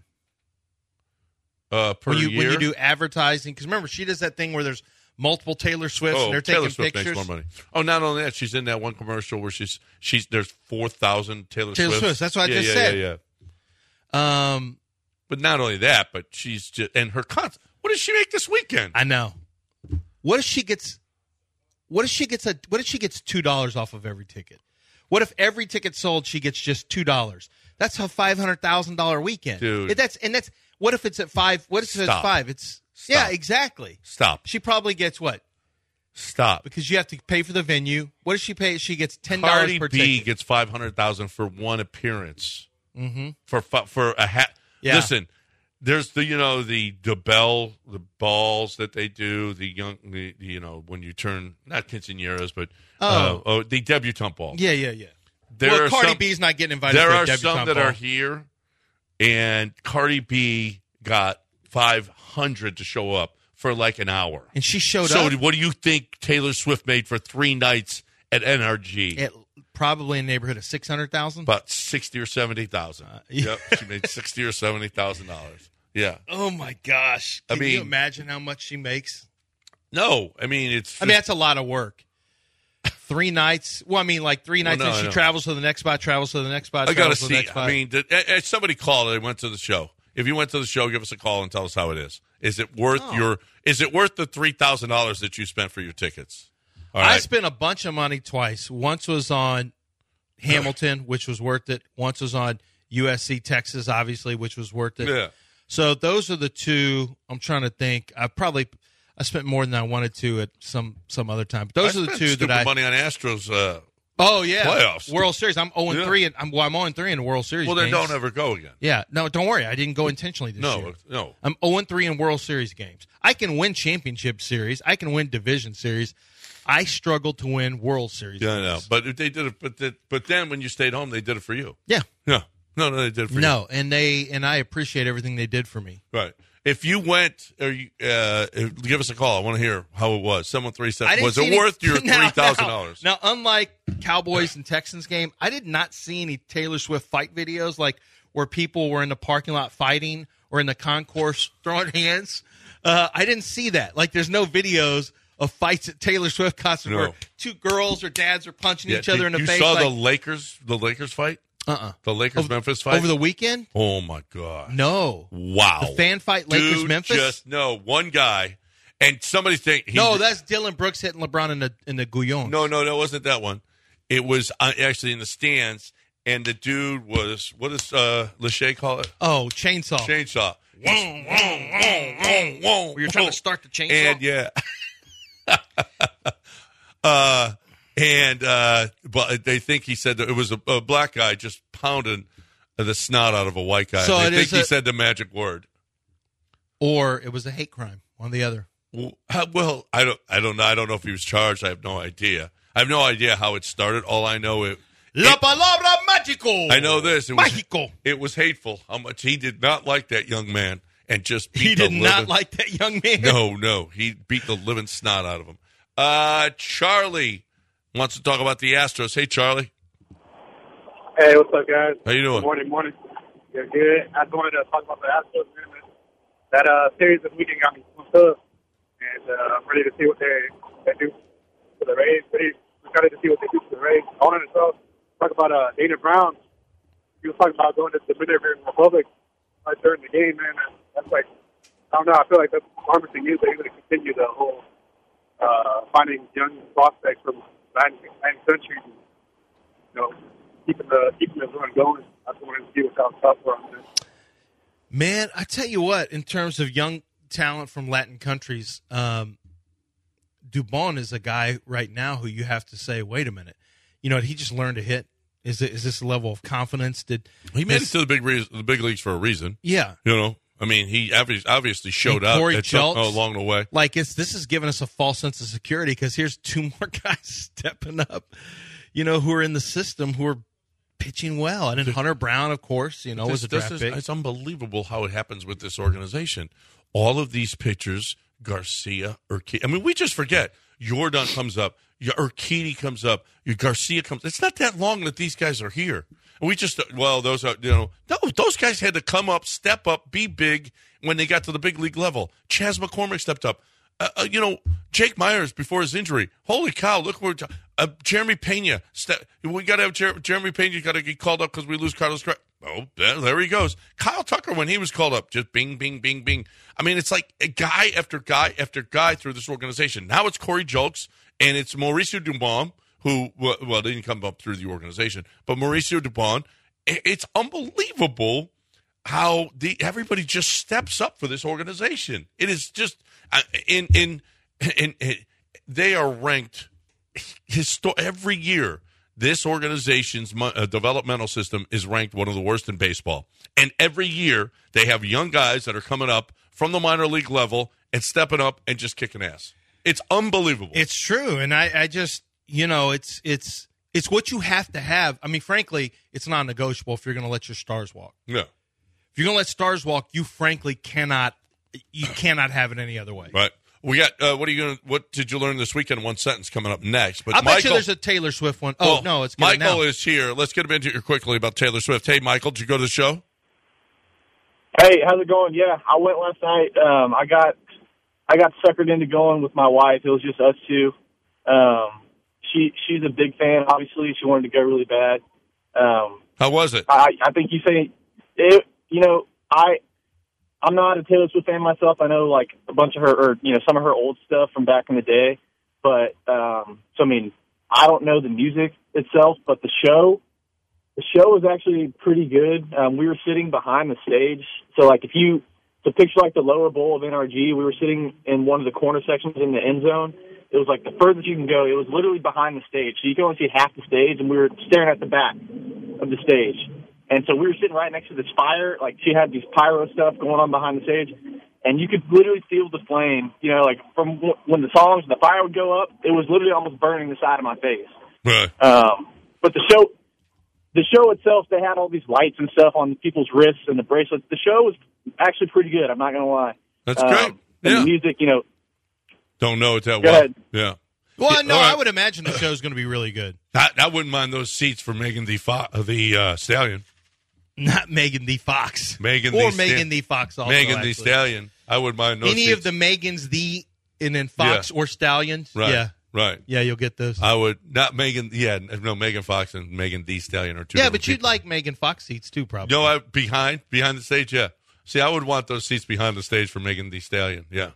Uh, per when you year? when you do advertising, because remember she does that thing where there's multiple Taylor Swifts Oh, and they're Taylor taking Swift pictures. makes more money. Oh, not only that, she's in that one commercial where she's she's there's four thousand Taylor, Taylor Swifts. Swifts, that's what I yeah, just yeah, said. Yeah, yeah. Um, But not only that, but she's just and her concert. What does she make this weekend? I know. What if she gets? What if she gets a? What if she gets two dollars off of every ticket? What if every ticket sold she gets just two dollars? That's a five hundred thousand dollar weekend, Dude. If that's and that's what if it's at five? What if it's Stop. at five? It's Stop. yeah, exactly. Stop. She probably gets what? Stop. Because you have to pay for the venue. What does she pay? She gets ten dollars Cardi per B ticket. gets five hundred thousand for one appearance. Mm-hmm. For fu- for a hat. Yeah. Listen, there's the you know the the bell the balls that they do the young the, you know when you turn not quinceañeras but Oh. uh, oh the debutante ball. Yeah, yeah, yeah. There well, are Cardi some, B's not getting invited. There to a are debutante some that ball. are here, and Cardi B got five hundred to show up for like an hour. and she showed So, up. what do you think Taylor Swift made for three nights at N R G? At probably in the neighborhood of six hundred thousand. About sixty or seventy thousand. yeah. Yep, she made sixty or seventy thousand dollars. Yeah. Oh my gosh! I Can you mean- imagine how much she makes? No, I mean it's. I mean, that's a lot of work. Three nights. Well, I mean, like three nights, no, and I she know. travels to the next spot, travels to the next spot. I gotta travels to the see. next spot. I mean, did, uh, uh, somebody called. They went to the show. If you went to the show, give us a call and tell us how it is. Is it worth Oh. your? Is it worth the three thousand dollars that you spent for your tickets? All I right. spent a bunch of money twice. Once was on Hamilton, which was worth it. Once was on U S C Texas, obviously, which was worth it. Yeah. So those are the two. I'm trying to think. I probably I spent more than I wanted to at some some other time. But those I are the spent two stupid that I. money on Astros uh, Oh yeah, playoffs. World Series. I'm zero and Yeah. three, and I'm well, I'm zero and three in the World Series. Well, then games. don't ever go again. Yeah, no, don't worry. I didn't go intentionally this No, year. no. I'm zero and three in World Series games. I can win championship series. I can win division series. I struggled to win World Series. Yeah, I know. games. But they did it. But the, but then when you stayed home, they did it for you. Yeah, Yeah. No, no, they did it for you. no, and they and I appreciate everything they did for me. Right. If you went, or you, uh, give us a call. I want to hear how it was. seven one three I seven. didn't Was see it any- worth your Now- three thousand dollars? Now, now, unlike Cowboys and Texans game, I did not see any Taylor Swift fight videos like where people were in the parking lot fighting or in the concourse throwing hands. Uh, I didn't see that. Like, there's no videos of fights at Taylor Swift concerts No. where two girls or dads are punching Yeah, each other in the you face. saw like, the Lakers, the Lakers fight, uh-uh. the Lakers Memphis fight Over the weekend? Oh my god! No. Wow. The fan fight, Lakers Dude, Memphis? Just no one guy, and somebody think he, No, that's Dylan Brooks hitting LeBron in the in the Guyon. no, no, no, it wasn't that one. It was uh, actually in the stands, and the dude was what does uh, Lachey call it? Oh, chainsaw. Chainsaw. Where you're trying to start the chainsaw? And yeah. uh, and uh, but they think he said that it was a, a black guy just pounding the snot out of a white guy. So they it think is he a- said the magic word. Or it was a hate crime, one or the other. Well, how- well, I don't, I don't know. I don't know if he was charged. I have no idea. I have no idea how it started. All I know it. La it- palabra mágico. I know this. It was, Mágico. it was hateful. How much he did not like that young man, and just beat He the did not living- like that young man. No, no, he beat the living snot out of him. Uh, Charlie wants to talk about the Astros. Hey, Charlie, Hey, what's up, guys? how you doing? Good morning, morning. You're good. I just wanted to talk about the Astros, man. That uh, series this weekend got me pumped up, and uh, I'm ready to see what they they do for the Rays. Ready, excited to see what they do for the Rays. I wanted to talk, talk about uh, Dana Brown. He was talking about going to the Dominican Republic uh, during the game, man. And that's like, I don't know. I feel like that's promising news that he's going to continue the whole uh, finding young prospects from Latin, Latin countries. And, you know, keeping the keeping the run going. I just wanted to see what's out top for him. Man, I tell you what, in terms of young talent from Latin countries, um, Dubon is a guy right now who you have to say, wait a minute. You know, he just learned to hit. Is it, is this a level of confidence? Did He made his- it to the big re- the big leagues for a reason. Yeah. You know, I mean, he obvi- obviously showed And up Corey at some, Jeltz. along the way. Like, it's this is giving us a false sense of security because here's two more guys stepping up, you know, who are in the system who are pitching well. And then Hunter Brown, of course, you know, was a This- draft this pick. is, it's unbelievable how it happens with this organization. All of these pitchers, Garcia, Urquidy. I mean, we just forget. Jordan comes up. Your Urquidy comes up. Your Garcia comes. It's not that long that these guys are here. And we just, well, those are, you know, no, those guys had to come up, step up, be big when they got to the big league level. Chas McCormick stepped up. Uh, uh, you know, Jake Myers before his injury. Holy cow! Look where uh, Jeremy Pena. Ste- we got to have Jer- Jeremy Pena. Got to get called up because we lose Carlos. Cra- oh, there, there he goes. Kyle Tucker when he was called up, just bing, bing, bing, bing. I mean, it's like a guy after guy after guy through this organization. Now it's Corey Julks and it's Mauricio Dubon, who well, well they didn't come up through the organization, but Mauricio Dubon. It, it's unbelievable how the everybody just steps up for this organization. It is just uh, in in in, in they are ranked histo- every year. This organization's mo- uh, developmental system is ranked one of the worst in baseball, and every year they have young guys that are coming up from the minor league level and stepping up and just kicking ass. It's unbelievable. It's true, and I, I just, you know, it's it's it's what you have to have. I mean, frankly, it's non-negotiable if you're going to let your stars walk. yeah, If you're going to let stars walk, you frankly cannot, you cannot have it any other way. right. We got. Uh, what are you going? to What did you learn this weekend? One sentence coming up next. But I bet Michael, you there's a Taylor Swift one. Oh well, no, it's good Michael now. is here. Let's get him into here quickly about Taylor Swift. Hey, Michael, did you go to the show? Hey, how's it going? Yeah, I went last night. Um, I got I got suckered into going with my wife. It was just us two. Um, she she's a big fan. Obviously, she wanted to go really bad. Um, How was it? I I think you say it. You know, I I'm not a Taylor Swift fan myself. I know like a bunch of her, or you know, some of her old stuff from back in the day. But um, so I mean, I don't know the music itself, but the show. The show was actually pretty good. Um, we were sitting behind the stage. So, like, if you to picture, like, the lower bowl of N R G, we were sitting in one of the corner sections in the end zone. It was like the furthest you can go. It was literally behind the stage. So you can only see half the stage, and we were staring at the back of the stage. And so we were sitting right next to this fire. Like, she had these pyro stuff going on behind the stage. And you could literally feel the flame, you know, like from w- when the songs, the fire would go up, it was literally almost burning the side of my face. Right. Um, but the show, the show itself, they had all these lights and stuff on people's wrists and the bracelets. The show was actually pretty good. I'm not going to lie. That's um, great. And Yeah. the music, you know. Don't know it that Go well. ahead. Yeah. Well, Yeah, no, all right. I would imagine the show's going to be really good. I, I wouldn't mind those seats for Megan the Fo- uh, the uh, Stallion. Not Megan the Fox. Megan or the Megan Sta- the Fox also, Megan actually. the Stallion. I wouldn't mind those Any seats. of the Megans the and then Fox Yeah. or Stallions. Right. Yeah. Right. Yeah, you'll get those. I would not Megan. Yeah, no, Megan Fox and Megan the Stallion are two. yeah, different but you'd people. like Megan Fox seats too, probably. No, I behind behind the stage. Yeah. See, I would want those seats behind the stage for Megan the Stallion. Yeah.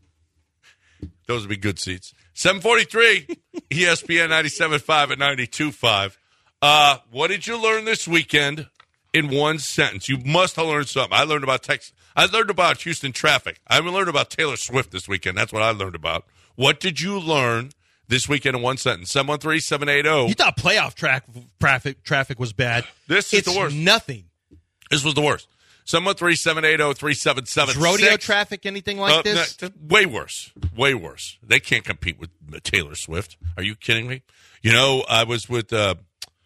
Those would be good seats. seven forty-three, E S P N ninety-seven point five at ninety-two point five. Uh, what did you learn this weekend in one sentence? You must have learned something. I learned about Texas. I learned about Houston traffic. I learned about Taylor Swift this weekend. That's what I learned about. What did you learn this weekend in one sentence? seven one three, seven eight zero. You thought playoff track traffic traffic was bad. This is it's the worst. Nothing. This was the worst. seven one three, seven eight zero, three seven seven six. Is rodeo traffic anything like Uh, this? no, way worse. Way worse. They can't compete with Taylor Swift. Are you kidding me? You know, I was with uh,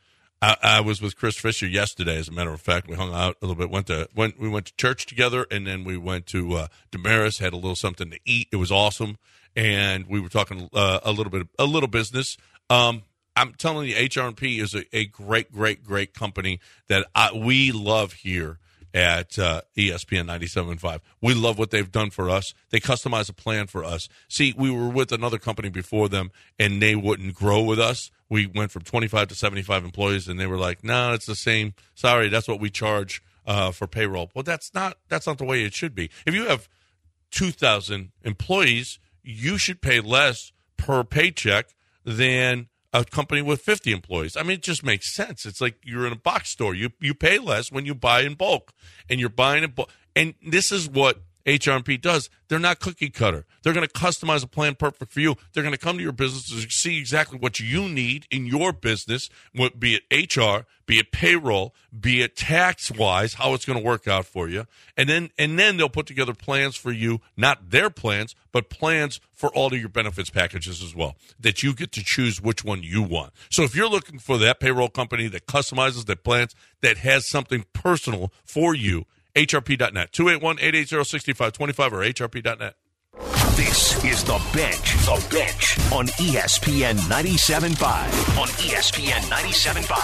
I, I was with Chris Fisher yesterday. As a matter of fact, we hung out a little bit. Went to went we went to church together, and then we went to uh, Damaris. Had a little something to eat. It was awesome, and we were talking uh, a little bit a little business. Um, I'm telling you, H R and P is a, a great, great, great company that I, we love here at uh, E S P N ninety-seven point five. We love what they've done for us. They customize a plan for us. See, we were with another company before them, and they wouldn't grow with us. We went from twenty-five to seventy-five employees, and they were like, no, it's the same. Sorry, that's what we charge uh, for payroll. Well, that's not that's not the way it should be. If you have two thousand employees, you should pay less per paycheck than a company with fifty employees. I mean, it just makes sense. It's like you're in a box store. You you pay less when you buy in bulk, and you're buying in bulk. And this is what H R and P does. They're not cookie cutter. They're going to customize a plan perfect for you. They're going to come to your business to see exactly what you need in your business, be it H R, be it payroll, be it tax-wise, how it's going to work out for you. And then and then they'll put together plans for you, not their plans, but plans for all of your benefits packages as well, that you get to choose which one you want. So if you're looking for that payroll company that customizes their plans, that has something personal for you, H R P dot net, two eight one, eight eight zero, six five two five or H R P dot net. This is The Bench. The Bench on E S P N ninety-seven point five. On E S P N ninety-seven point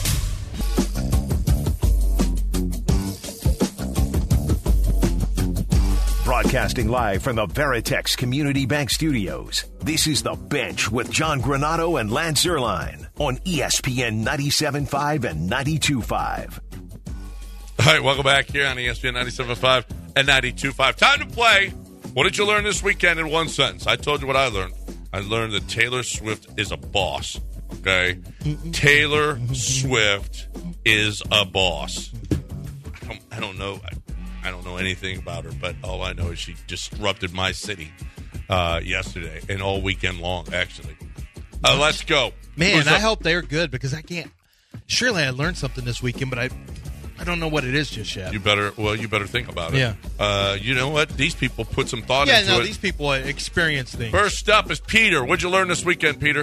five. Broadcasting live from the Veritex Community Bank Studios. This is The Bench with John Granato and Lance Zierlein on E S P N ninety-seven point five and ninety-two point five. All right, welcome back here on E S P N ninety-seven point five and ninety-two point five. Time to play. What did you learn this weekend in one sentence? I told you what I learned. I learned that Taylor Swift is a boss. Okay? Taylor Swift is a boss. I don't, I don't know. I, I don't know anything about her, but all I know is she disrupted my city uh, yesterday and all weekend long, actually. Uh, let's go. Man, Who's I up? hope they're good because I can't. Surely I learned something this weekend, but I I don't know what it is just yet. You better, well, you better think about it. Yeah. Uh, you know what? These people put some thought yeah, into no, it. these people experience things. First up is Peter. What'd you learn this weekend, Peter?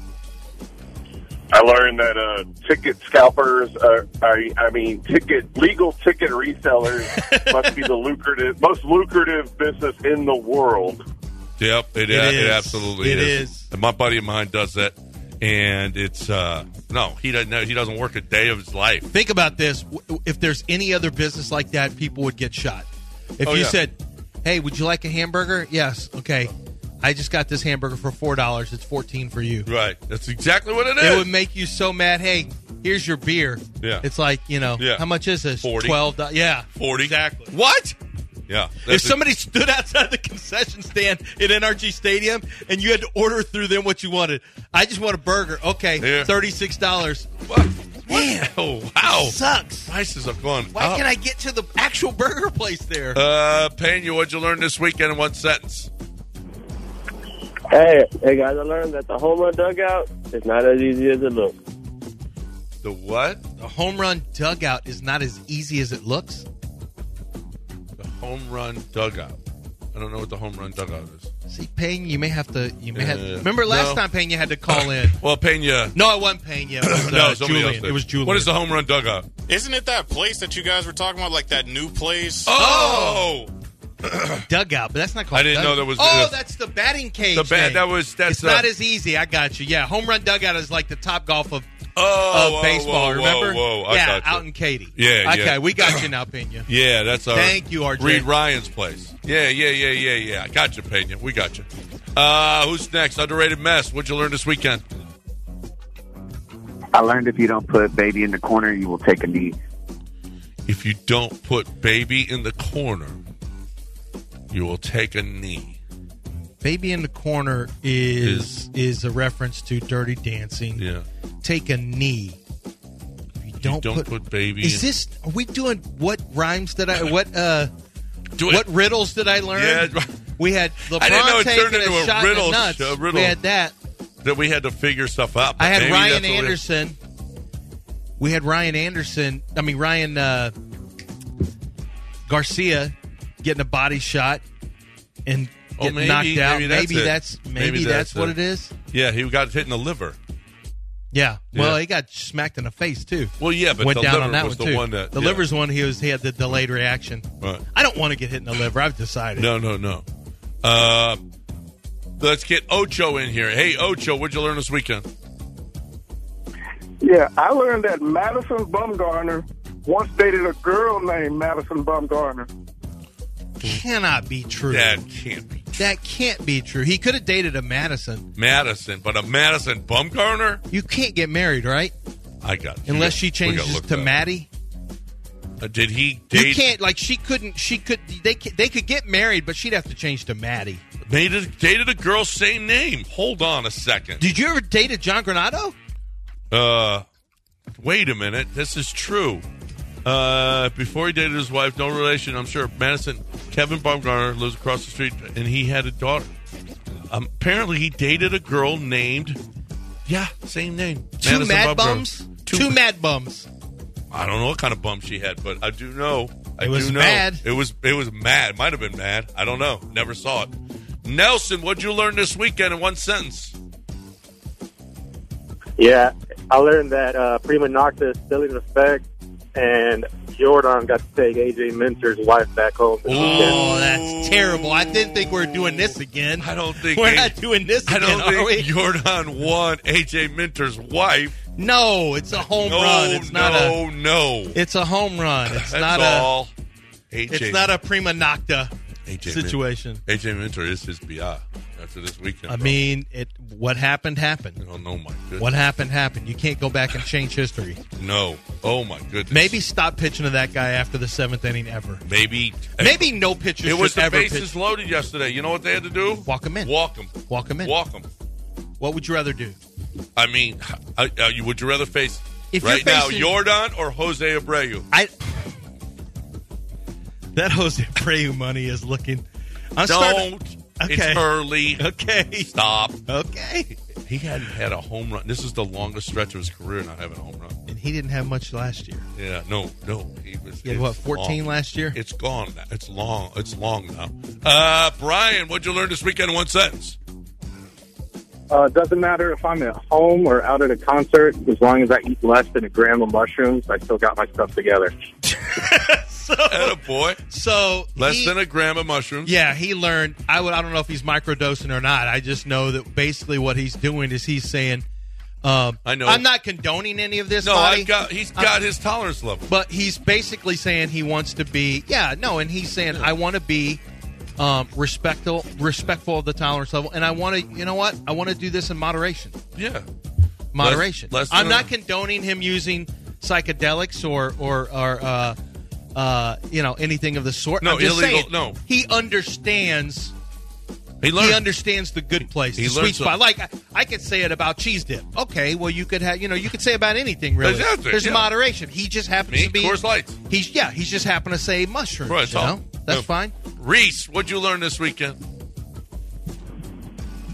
I learned that uh, ticket scalpers, are, are, I mean, ticket legal ticket resellers must be the lucrative, most lucrative business in the world. Yep, it, It it, is. absolutely It is. is. And my buddy of mine does that, and it's uh, no, he doesn't. He doesn't work a day of his life. Think about this. W- If there's any other business like that, people would get shot. If Oh, you yeah. said, hey, would you like a hamburger? Yes. Okay. I just got this hamburger for four dollars. It's fourteen dollars for you. Right. That's exactly what it It is. would make you so mad. Hey, here's your beer. Yeah. It's like, you know, Yeah. how much is this? forty. twelve dollars. Yeah. Forty. Exactly. What? Yeah. If that's somebody stood outside the concession stand at N R G Stadium and you had to order through them what you wanted, I just want a burger. Okay, Yeah. thirty-six dollars. What? Man, Oh wow! sucks. Prices have gone Why up. can't I get to the actual burger place there? Uh, Pena, what'd you learn this weekend in one sentence? Hey, hey guys, I learned that the home run dugout is not as easy as it looks. The what? The home run dugout is not as easy as it looks. The home run dugout. I don't know what the home run dugout is. See, Payne, you may have to. You may have. Uh, Remember last no. time, Payne, you had to call in. Well, Pena. No, it wasn't Payne. It was, uh, no, somebody Julian. else did. It was Julian. What is the home run dugout? Isn't it that place that you guys were talking about, like that new place? Oh, dugout? But that's not called. I didn't dugout. know there was. Oh, uh, that's the batting cage. The bat. thing. That was. That's It's uh, not as easy. I got you. Yeah, home run dugout is like the top golf of. Oh, of whoa, baseball, whoa, remember? Whoa, whoa, I yeah, got you. out in Katy. Yeah, okay, yeah. we got you now, Pena. Yeah, that's our. Thank you, R J. Reed Ryan's place. Yeah, yeah, yeah, yeah, yeah. I got you, Pena. We got you. Uh, who's next? Underrated mess. What'd you learn this weekend? I learned if you don't put baby in the corner, you will take a knee. If you don't put baby in the corner, you will take a knee. Baby in the corner is is a reference to Dirty Dancing. Yeah. Take a knee. If you don't, don't put, put baby Is in- this? Are we doing what rhymes did I? What uh? Do it. What riddles did I learn? Yeah. We had LeBron I didn't know it taking turned into a a shot riddle in the nuts. sh- a riddle. We had that. That we had to figure stuff out. but I had maybe Ryan that's what we- Anderson. We had Ryan Anderson. I mean Ryan uh, Garcia getting a body shot and Oh, getting maybe, knocked out. maybe that's it. that's maybe, Maybe that's, that's what it. it is. Yeah, he got hit in the liver. Yeah. Well, Yeah. he got smacked in the face too. Well, yeah, but went the down liver on that was one the too. one that- the yeah. liver's one. He was he had the delayed reaction. Right. I don't want to get hit in the liver. I've decided. No, no, no. Uh, let's get Ocho in here. Hey, Ocho, what'd you learn this weekend? Yeah, I learned that Madison Bumgarner once dated a girl named Madison Bumgarner. Cannot be true. That can't be That can't be true. He could have dated a Madison. Madison, but a Madison Bumgarner? You can't get married, right? I got you. Unless We she got- we gotta changes look to that up. Maddie. Uh, did he You date? can't like she couldn't. She could. They ca- they could get married, but she'd have to change to Maddie. Dated, dated a girl, same name. Hold on a second. Did you ever date a John Granado? Uh, wait a minute. This is true. Uh, before he dated his wife, no relation, I'm sure. Madison, Kevin Baumgartner lives across the street, and he had a daughter. Um, apparently, he dated a girl named, yeah, same name. Two Madison mad Bumgarner. bums. Two, mad bums. I don't know what kind of bum she had, but I do know. I It was do know. mad. It was it was mad. Might have been mad. I don't know. Never saw it. Nelson, what'd you learn this weekend in one sentence? Yeah, I learned that uh, Prima Nocta is still in effect, and Jordan got to take A J Minter's wife back home. this weekend. Oh, that's terrible. I didn't think we were doing this again. I don't think we're A- not doing this I again, don't are we? think Jordan won A J Minter's wife. No, it's a home no, run. It's not no, a. no. It's a home run. It's That's not all. A J. a. It's not a prima nocta A J situation. Min- A J Minter is his B I after this weekend. I bro. mean, it. What happened happened. Oh no, my goodness. What happened happened. You can't go back and change history. No. Oh my goodness. Maybe stop pitching to that guy after the seventh inning ever. Maybe. Maybe no pitcher It was should the ever bases pitch. loaded yesterday. You know what they had to do? Walk him in. Walk him. Walk him in. Walk him. What would you rather do? I mean, I, uh, you, would you rather face If right you're now facing- Jordan or Jose Abreu? I. That Jose Abreu money is looking. I'm Don't. starting- Okay. It's early. Okay. Stop. Okay. He hadn't had a home run. This is the longest stretch of his career not having a home run. And he didn't have much last year. Yeah, no, no. He was. He had, what, it's fourteen long. last year? It's gone. Now. It's long. It's long now. Uh, Brian, what'd you learn this weekend in one sentence? Uh, it doesn't matter if I'm at home or out at a concert, as long as I eat less than a gram of mushrooms, I still got my stuff together. so, boy. So Less he- than a gram of mushrooms. Yeah, he learned. I would. I don't know if he's microdosing or not. I just know that basically what he's doing is he's saying, um, I know. I'm not condoning any of this. No, Marty. I've got. He's got I'm- his tolerance level. But he's basically saying he wants to be. Yeah, no, and he's saying I want to be um, respectful, respectful of the tolerance level, and I want to. You know what? I want to do this in moderation. Yeah, Moderation. Less- less I'm than not a- condoning him using psychedelics or or or uh, uh, you know anything of the sort. No, I'm just illegal- saying, no. he understands. He learned. He understands the good place, He the learned sweet spot. some- Like I, I could say it about cheese dip. Okay, well you could have, you know, you could say about anything really. Exactly, There's yeah. moderation. He just happens Me, to be Coors Lights. He's yeah, he's just happened to say mushrooms. Right, you all. know? That's Yeah. fine. Reese, what'd you learn this weekend?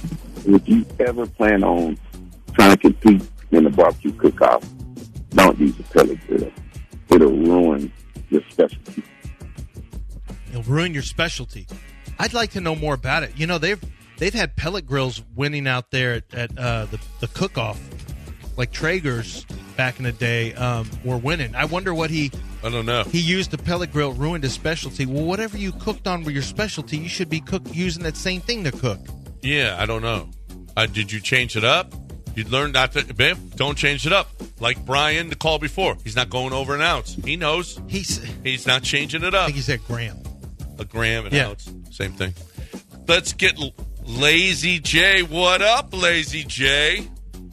if you ever plan on trying to compete in the barbecue cook-off, don't use a pellet grill. It'll ruin your specialty. It'll ruin your specialty. I'd like to know more about it. You know, they've they've had pellet grills winning out there at, at uh, the, the cook-off. Like Traeger's back in the day um, were winning. I wonder what he... I don't know. He used the pellet grill, ruined his specialty. Well, whatever you cooked on with your specialty, you should be cook, using that same thing to cook. Yeah, I don't know. Uh, did you change it up? You learned not to... Babe, don't change it up. Like Brian, the call before. He's not going over an ounce. He knows. He's He's not changing it up. I think he said gram. A gram, an Yeah. ounce. Same thing. Let's get L- Lazy J. What up, Lazy J?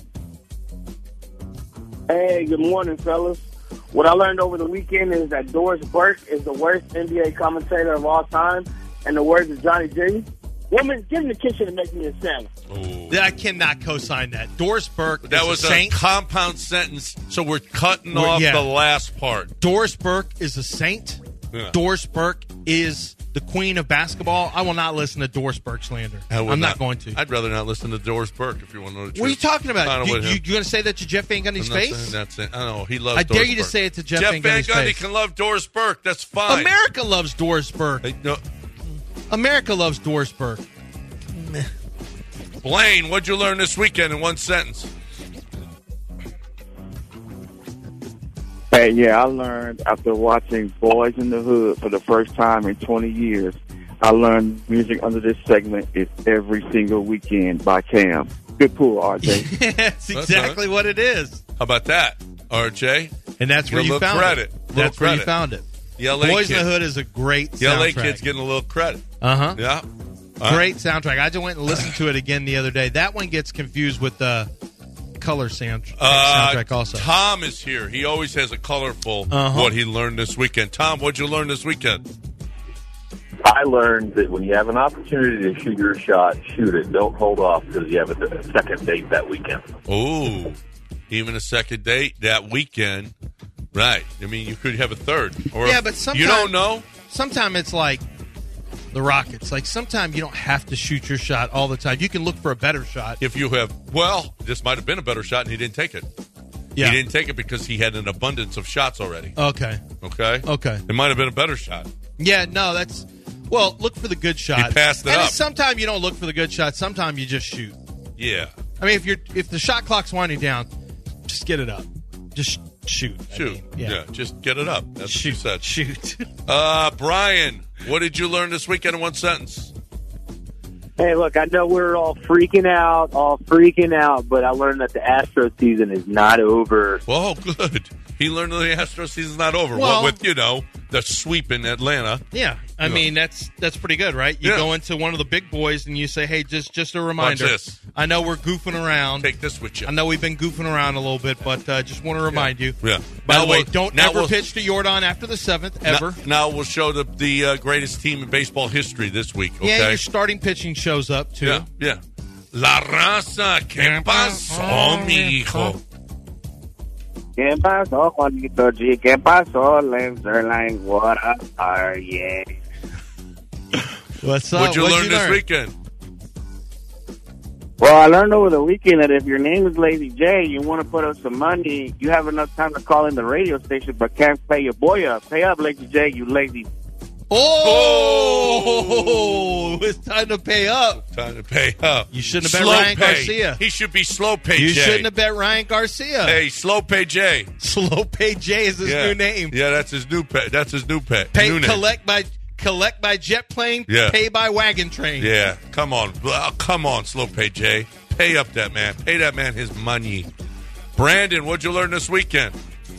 Hey, good morning, fellas. What I learned over the weekend is that Doris Burke is the worst N B A commentator of all time, and the words of Johnny G. Woman, get in the kitchen and make me a sandwich. I cannot co-sign that. Doris Burke That is was a a, saint. compound sentence, so we're cutting Well, off yeah. the last part. Doris Burke is a saint. Yeah. Doris Burke is the queen of basketball. I will not listen to Doris Burke slander. I would I'm not, going to. I'd rather not listen to Doris Burke if you want to know the truth. What are you talking I about? don't You, know what you, him- you going to say that to Jeff Van Gundy's I'm not face? saying that's it. I don't know. He loves I Doris dare you to Burke. say it to Jeff, Jeff Van Van Gundy's Gundy face. can love Doris Burke. That's fine. America loves Doris Burke. Hey, no, America loves Doris Burke. Blaine, what'd you learn this weekend in one sentence? Hey, yeah, I learned after watching Boys in the Hood for the first time in twenty years, I learned music under this segment is Every Single Weekend by Cam. Good pull, R J. That's exactly what it is. How about that, R J? And that's Get where a you little found credit. it. Little That's where you credit. found it. The L A Boys kid. in the Hood is a great The L A soundtrack. kid's getting a little credit. Uh-huh. Yeah. Uh, Great soundtrack. I just went and listened to it again the other day. That one gets confused with the color sound- Uh, soundtrack also. Tom is here. He always has a colorful Uh-huh. what he learned this weekend. Tom, what'd you learn this weekend? I learned that when you have an opportunity to shoot your shot, shoot it. Don't hold off because you have a, a second date that weekend. Oh, even a second date that weekend. Right. I mean, you could have a third. Or Yeah, but sometimes you don't know. Sometimes it's like the Rockets. Like sometimes you don't have to shoot your shot all the time. You can look for a better shot. If you have, well, this might have been a better shot and he didn't take it. Yeah. He didn't take it because he had an abundance of shots already. Okay. Okay? Okay. It might have been a better shot. Yeah, no, that's well, look for the good shot. He passed it and up. sometimes you don't look for the good shot. Sometimes you just shoot. Yeah. I mean, if you're if the shot clock's winding down, just get it up. Just shoot. I Shoot. mean, yeah. yeah. Just get it up. That's Shoot. what you said. Shoot. Uh, Brian, what did you learn this weekend in one sentence? Hey, look, I know we're all freaking out, all freaking out, but I learned that the Astro season is not over. Whoa, good. He learned that the Astro season's not over. Well- What with, you know, the sweep in Atlanta. Yeah, I Yeah. mean that's that's pretty good, right? You Yeah. go into one of the big boys and you say, "Hey, just just a reminder. this. I know we're goofing around. Take this with you. I know we've been goofing around a little bit, but uh, just want to remind you. Yeah. By Now the way, we'll- don't now ever we'll- pitch to Jordan after the seventh ever. Now, now we'll show the the uh, greatest team in baseball history this week. Okay. Yeah, your starting pitching shows up too. Yeah, yeah. La raza, ¿qué pasó, mijo? ¿Qué pasó, Juanito G? ¿Qué pasó, Lenzerline? What up, are you? What's up? What'd you What'd learn you this learn? weekend? Well, I learned over the weekend that if your name is Lazy J, you want to put up some money, you have enough time to call in the radio station, but can't pay your boy up. Pay up, Lazy J, you lazy. Oh, it's time to pay up. Time to pay up. You shouldn't have bet Slow Ryan pay. Garcia. He should be slow pay You J. shouldn't have bet Ryan Garcia. Hey, slow pay J. Slow Pay J is his yeah. new name. Yeah, that's his new pay. That's his new pay. Pay new name. collect by collect by jet plane. Yeah. Pay by wagon train. Yeah, come on, oh, come on, slow pay J. Pay up that man. Pay that man his money. Brandon, what'd you learn this weekend?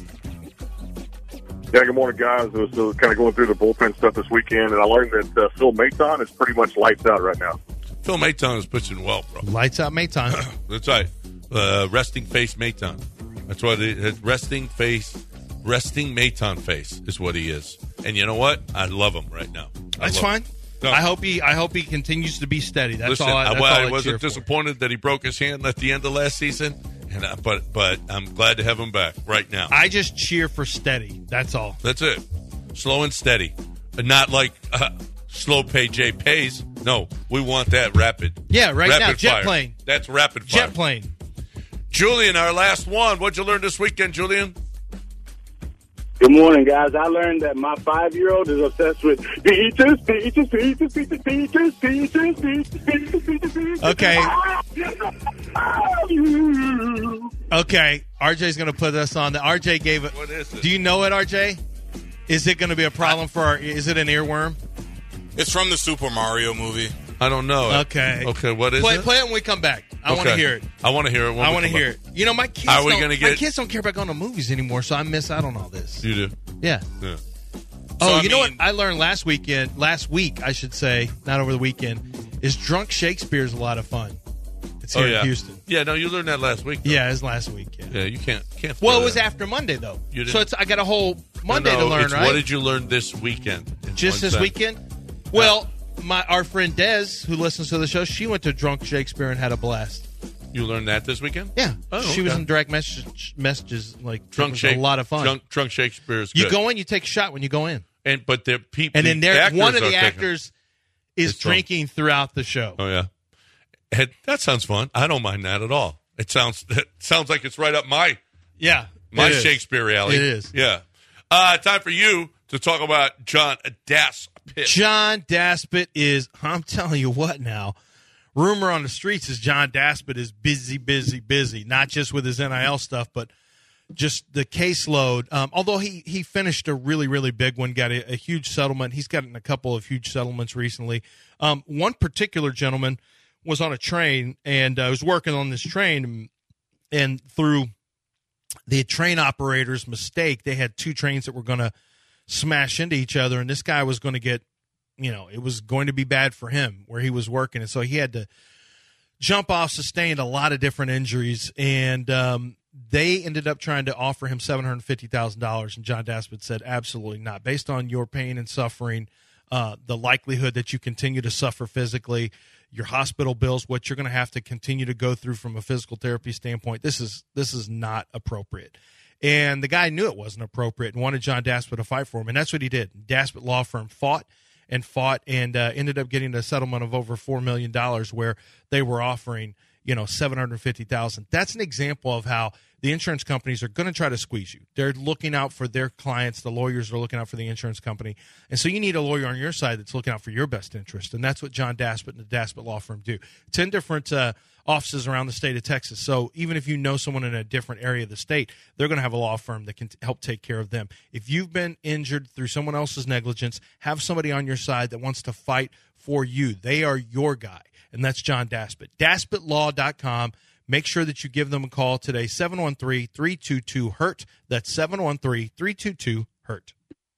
Yeah, good morning, guys. I was uh, kind of going through the bullpen stuff this weekend, and I learned that uh, Phil Maton is pretty much lights out right now. Phil Maton is pitching well, bro. Lights out Maton. That's right. Uh, resting face Maton. That's what it is. Resting face, resting Maton face is what he is. And you know what? I love him right now. I That's love fine. him. No. I hope he. I hope he continues to be steady. That's Listen, all. I, that's well, all I I wasn't cheer for. disappointed that he broke his hand at the end of last season, and I, but but I'm glad to have him back right now. I just cheer for steady. That's all. That's it. Slow and steady, and not like uh, slow pay J pays. No, we want that rapid. Yeah, right rapid now, jet fire. plane. That's rapid fire. Jet plane. Julian, our last one. What'd you learn this weekend, Julian? Good morning, guys. I learned that my five-year-old is obsessed with peaches, peaches, peaches, peaches, peaches, peaches, peaches, peaches. Okay. Okay. R J's going to put us on. The R J gave it. What is it? Do you know it, R J? Is it going to be a problem for our? Is it an earworm? It's from the Super Mario movie. I don't know. Okay. Okay. What is play, it? Play it when we come back. I Okay. want to hear it. I want to hear it. When I we want to come hear back. it. You know, my kids. Are we don't, gonna My get- kids don't care about going to movies anymore, so I miss out on all this. You do. Yeah. Yeah. Oh, So, I you know what mean- I learned last weekend, last week, I should say, not over the weekend, is Drunk Shakespeare is a lot of fun. It's here oh, yeah. in Houston. Yeah. No, you learned that last week. though. Yeah, it was last week. Yeah. Yeah. You can't. Can't. Well, throw it was that. after Monday, though. You So didn't- it's I got a whole Monday No, to learn, it's right? What did you learn this weekend? in Just one this sentence? weekend? Well, my our friend Des, who listens to the show, she went to Drunk Shakespeare and had a blast. You learned that this weekend? Yeah. Oh, She was okay. in direct message, messages. Like, Drunk it was Shake. a lot of fun. Drunk, drunk Shakespeare is you good. go in, you take a shot when you go in. And but the people And then there, one of the taking- actors is It's drunk. drinking throughout the show. Oh yeah, and that sounds fun. I don't mind that at all. It sounds it sounds like it's right up my Yeah. my it is. Shakespeare alley. It is. Yeah. Uh, time for you to talk about John Daspit. John Daspit is, I'm telling you what now, rumor on the streets is John Daspit is busy, busy, busy, not just with his N I L stuff, but just the caseload. Um, although he, he finished a really, really big one, got a, a huge settlement. He's gotten a couple of huge settlements recently. Um, one particular gentleman was on a train and uh, was working on this train, and, and through the train operator's mistake, they had two trains that were going to smash into each other, and this guy was going to get, you know, it was going to be bad for him where he was working, and so he had to jump off, sustained a lot of different injuries, and um, they ended up trying to offer him seven hundred fifty thousand dollars, and John Daspit said, absolutely not. Based on your pain and suffering, uh, the likelihood that you continue to suffer physically, your hospital bills, what you're going to have to continue to go through from a physical therapy standpoint, this is this is not appropriate. And the guy knew it wasn't appropriate and wanted John Daspit to fight for him, and that's what he did. Daspit Law Firm fought and fought and uh, ended up getting a settlement of over four million dollars where they were offering, you know, seven hundred fifty thousand dollars. That's an example of how the insurance companies are going to try to squeeze you. They're looking out for their clients. The lawyers are looking out for the insurance company. And so you need a lawyer on your side that's looking out for your best interest. And that's what John Daspit and the Daspit Law Firm do. Ten different uh, offices around the state of Texas. So even if you know someone in a different area of the state, they're going to have a law firm that can t- help take care of them. If you've been injured through someone else's negligence, have somebody on your side that wants to fight for you. They are your guy. And that's John Daspit. Daspit Law dot com. Make sure that you give them a call today, seven one three, three two two, hurt. That's seven one three, three two two, hurt.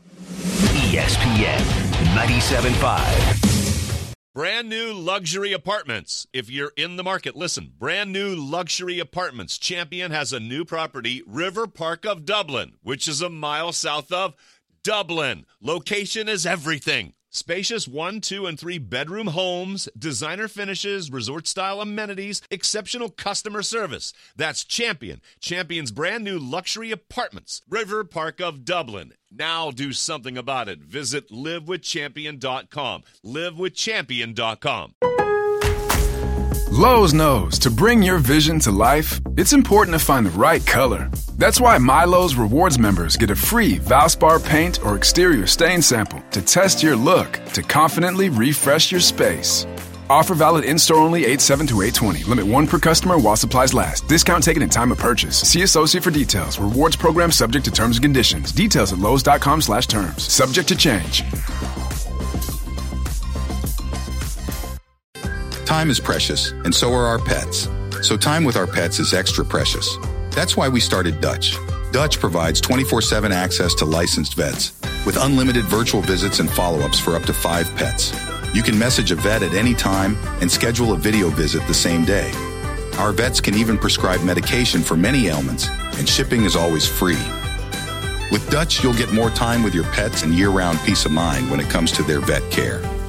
E S P N ninety-seven point five. Brand new luxury apartments. If you're in the market, listen. Brand new luxury apartments. Champion has a new property, River Park of Dublin, which is a mile south of Dublin. Location is everything. Spacious one, two, and three bedroom homes, designer finishes, resort-style amenities, exceptional customer service. That's Champion. Champion's brand new luxury apartments. River Park of Dublin. Now do something about it. Visit live with champion dot com. live with champion dot com. Lowe's knows to bring your vision to life, it's important to find the right color. That's why MyLowe's Rewards members get a free Valspar paint or exterior stain sample to test your look to confidently refresh your space. Offer valid in-store only eight seven to eight twenty. Limit one per customer while supplies last. Discount taken at time of purchase. See associate for details. Rewards program subject to terms and conditions. Details at Lowe's.com slash terms. Subject to change. Time is precious, and so are our pets. So time with our pets is extra precious. That's why we started Dutch. Dutch provides twenty-four seven access to licensed vets with unlimited virtual visits and follow-ups for up to five pets. You can message a vet at any time and schedule a video visit the same day. Our vets can even prescribe medication for many ailments, and shipping is always free. With Dutch, you'll get more time with your pets and year-round peace of mind when it comes to their vet care.